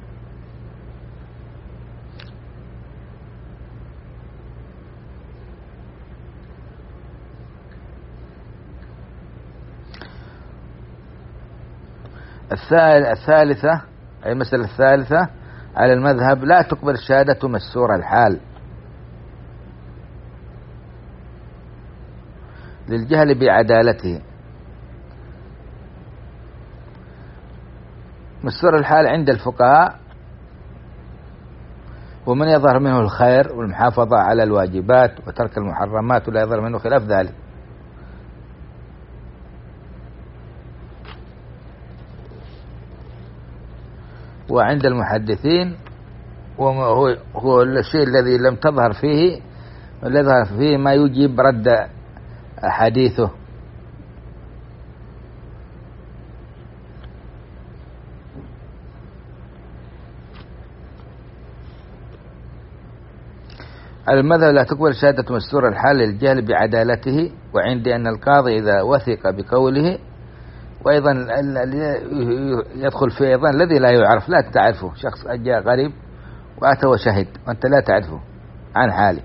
الثالثة أي المسألة الثالثة: على المذهب لا تقبل شهادة مسور الحال، للجهل بعدالته. مستور الحال عند الفقهاء ومن يظهر منه الخير والمحافظة على الواجبات وترك المحرمات ولا يظهر منه خلاف ذلك. وعند المحدثين وهو هو الشيء الذي لم تظهر فيه الذي ظهر فيه ما يجيب رد حديثه. على المذهب لا تقبل شهادة مستور الحال للجهل بعدالته، وعندي أن القاضي إذا وثق بقوله، وأيضا يدخل فيه أيضا الذي لا يعرف، لا تعرفه، شخص جاء غريب وأتى وشهد وأنت لا تعرفه عن حاله.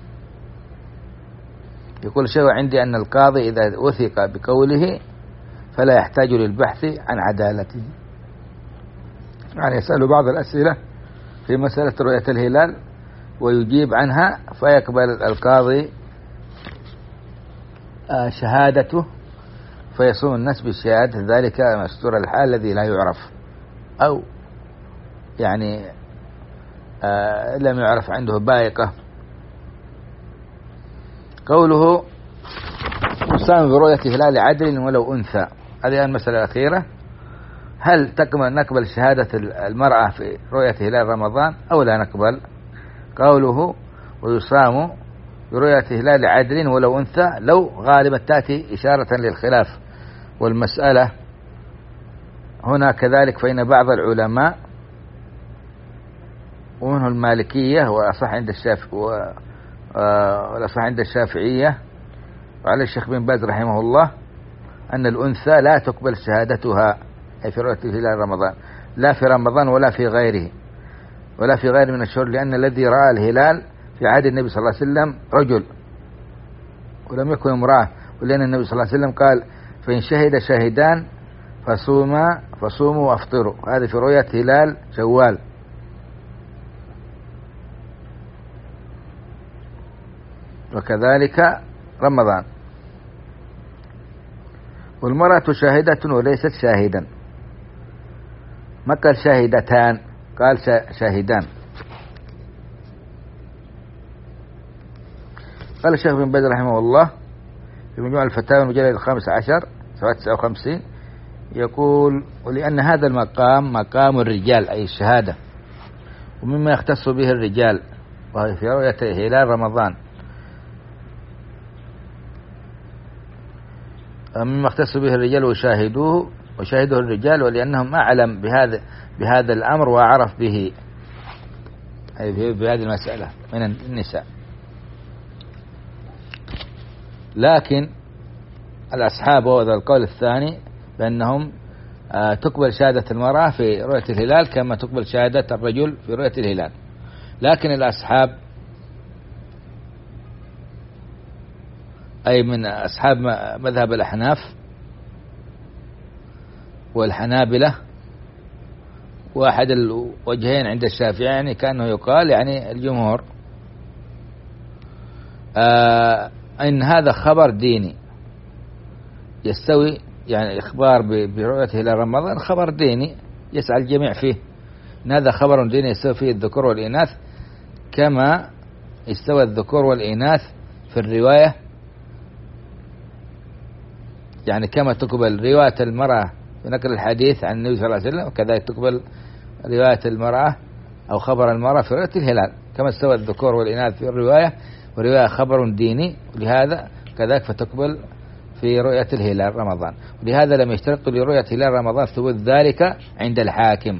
يقول شيء عندي أن القاضي إذا وثق بقوله فلا يحتاج للبحث عن عدالته. يعني يسأل بعض الأسئلة في مسألة رؤية الهلال ويجيب عنها فيقبل القاضي شهادته فيصوم الناس بشهادة ذلك مستور الحال الذي لا يعرف أو يعني آه لم يعرف عنده بائقة. قوله وصام برؤية هلال عدل ولو أنثى، هذه المسألة الأخيرة، هل نقبل شهادة المرأة في رؤية هلال رمضان أو لا نقبل؟ قوله ويصام برؤية هلال عدل ولو أنثى، لو غالبا تأتي إشارة للخلاف، والمسألة هنا كذلك فإن بعض العلماء ومنه المالكية وأصح عند الشافعي والأصح عند الشافعية وعلى الشيخ بن باز رحمه الله أن الأنثى لا تقبل شهادتها أي في رؤية هلال رمضان، لا في رمضان ولا في غيره ولا في غير من الشهور، لأن الذي رأى الهلال في عهد النبي صلى الله عليه وسلم رجل ولم يكن امرأة، ولأن النبي صلى الله عليه وسلم قال فإن شهد شاهدان فصوما فصوموا وافطروا، هذا في رؤية هلال شوال. وكذلك رمضان. والمرأة شاهدة وليست شاهدا، ما قال شاهدتان، قال شاهدان. قال الشيخ بن باز رحمه الله في مجموع الفتاوى المجلد الخامس عشر سبعة تسعة وخمسين يقول ولأن هذا المقام مقام الرجال أي الشهادة، ومما يختص به الرجال وهي في رؤية هلال رمضان، مما يختص به الرجال وشاهدوه وشاهده الرجال، ولأنهم أعلم بهذا بهذا الأمر وأعرف به أي بهذه المسألة من النساء. لكن الأصحاب وهذا القول الثاني بأنهم تقبل شهادة المرأة في رؤية الهلال كما تقبل شهادة الرجل في رؤية الهلال. لكن الأصحاب أي من أصحاب مذهب الأحناف والحنابلة واحد الوجهين عند الشافعي، يعني كأنه يقال يعني الجمهور آه أن هذا خبر ديني يستوي، يعني إخبار برؤية هلال رمضان خبر ديني يسعى الجميع فيه، إن هذا خبر ديني يستوي فيه الذكور والإناث كما استوى الذكور والإناث في الرواية، يعني كما تقبل رواية المرأة في نقل الحديث عن النبي صلى الله عليه وسلم وكذلك تقبل رواية المرأة أو خبر المرأة في رؤية الهلال، كما استوى الذكور والإناث في الرواية، ورواية خبر ديني، ولهذا كذلك فتقبل في رؤية الهلال رمضان. ولهذا لم يشترط لرؤية هلال رمضان ثبوت ذلك عند الحاكم،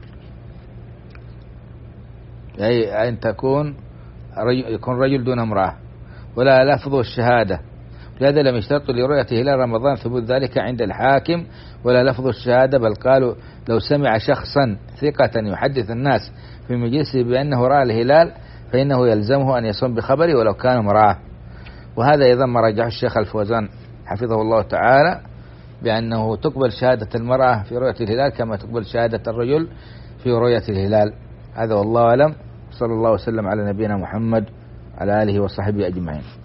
أي أن تكون رجل يكون رجل دون امرأة ولا لفظ الشهادة، لهذا لم يشترط لرؤية هلال رمضان ثبوت ذلك عند الحاكم ولا لفظ الشهادة، بل قالوا لو سمع شخصا ثقة يحدث الناس في مجلسه بأنه رأى الهلال فإنه يلزمه أن يصوم بخبره ولو كان امرأة. وهذا أيضا ما رجحه الشيخ الفوزان حفظه الله تعالى بأنه تقبل شهادة المرأة في رؤية الهلال كما تقبل شهادة الرجل في رؤية الهلال. هذا والله أعلم، صلى الله وسلم على نبينا محمد على آله وصحبه أجمعين.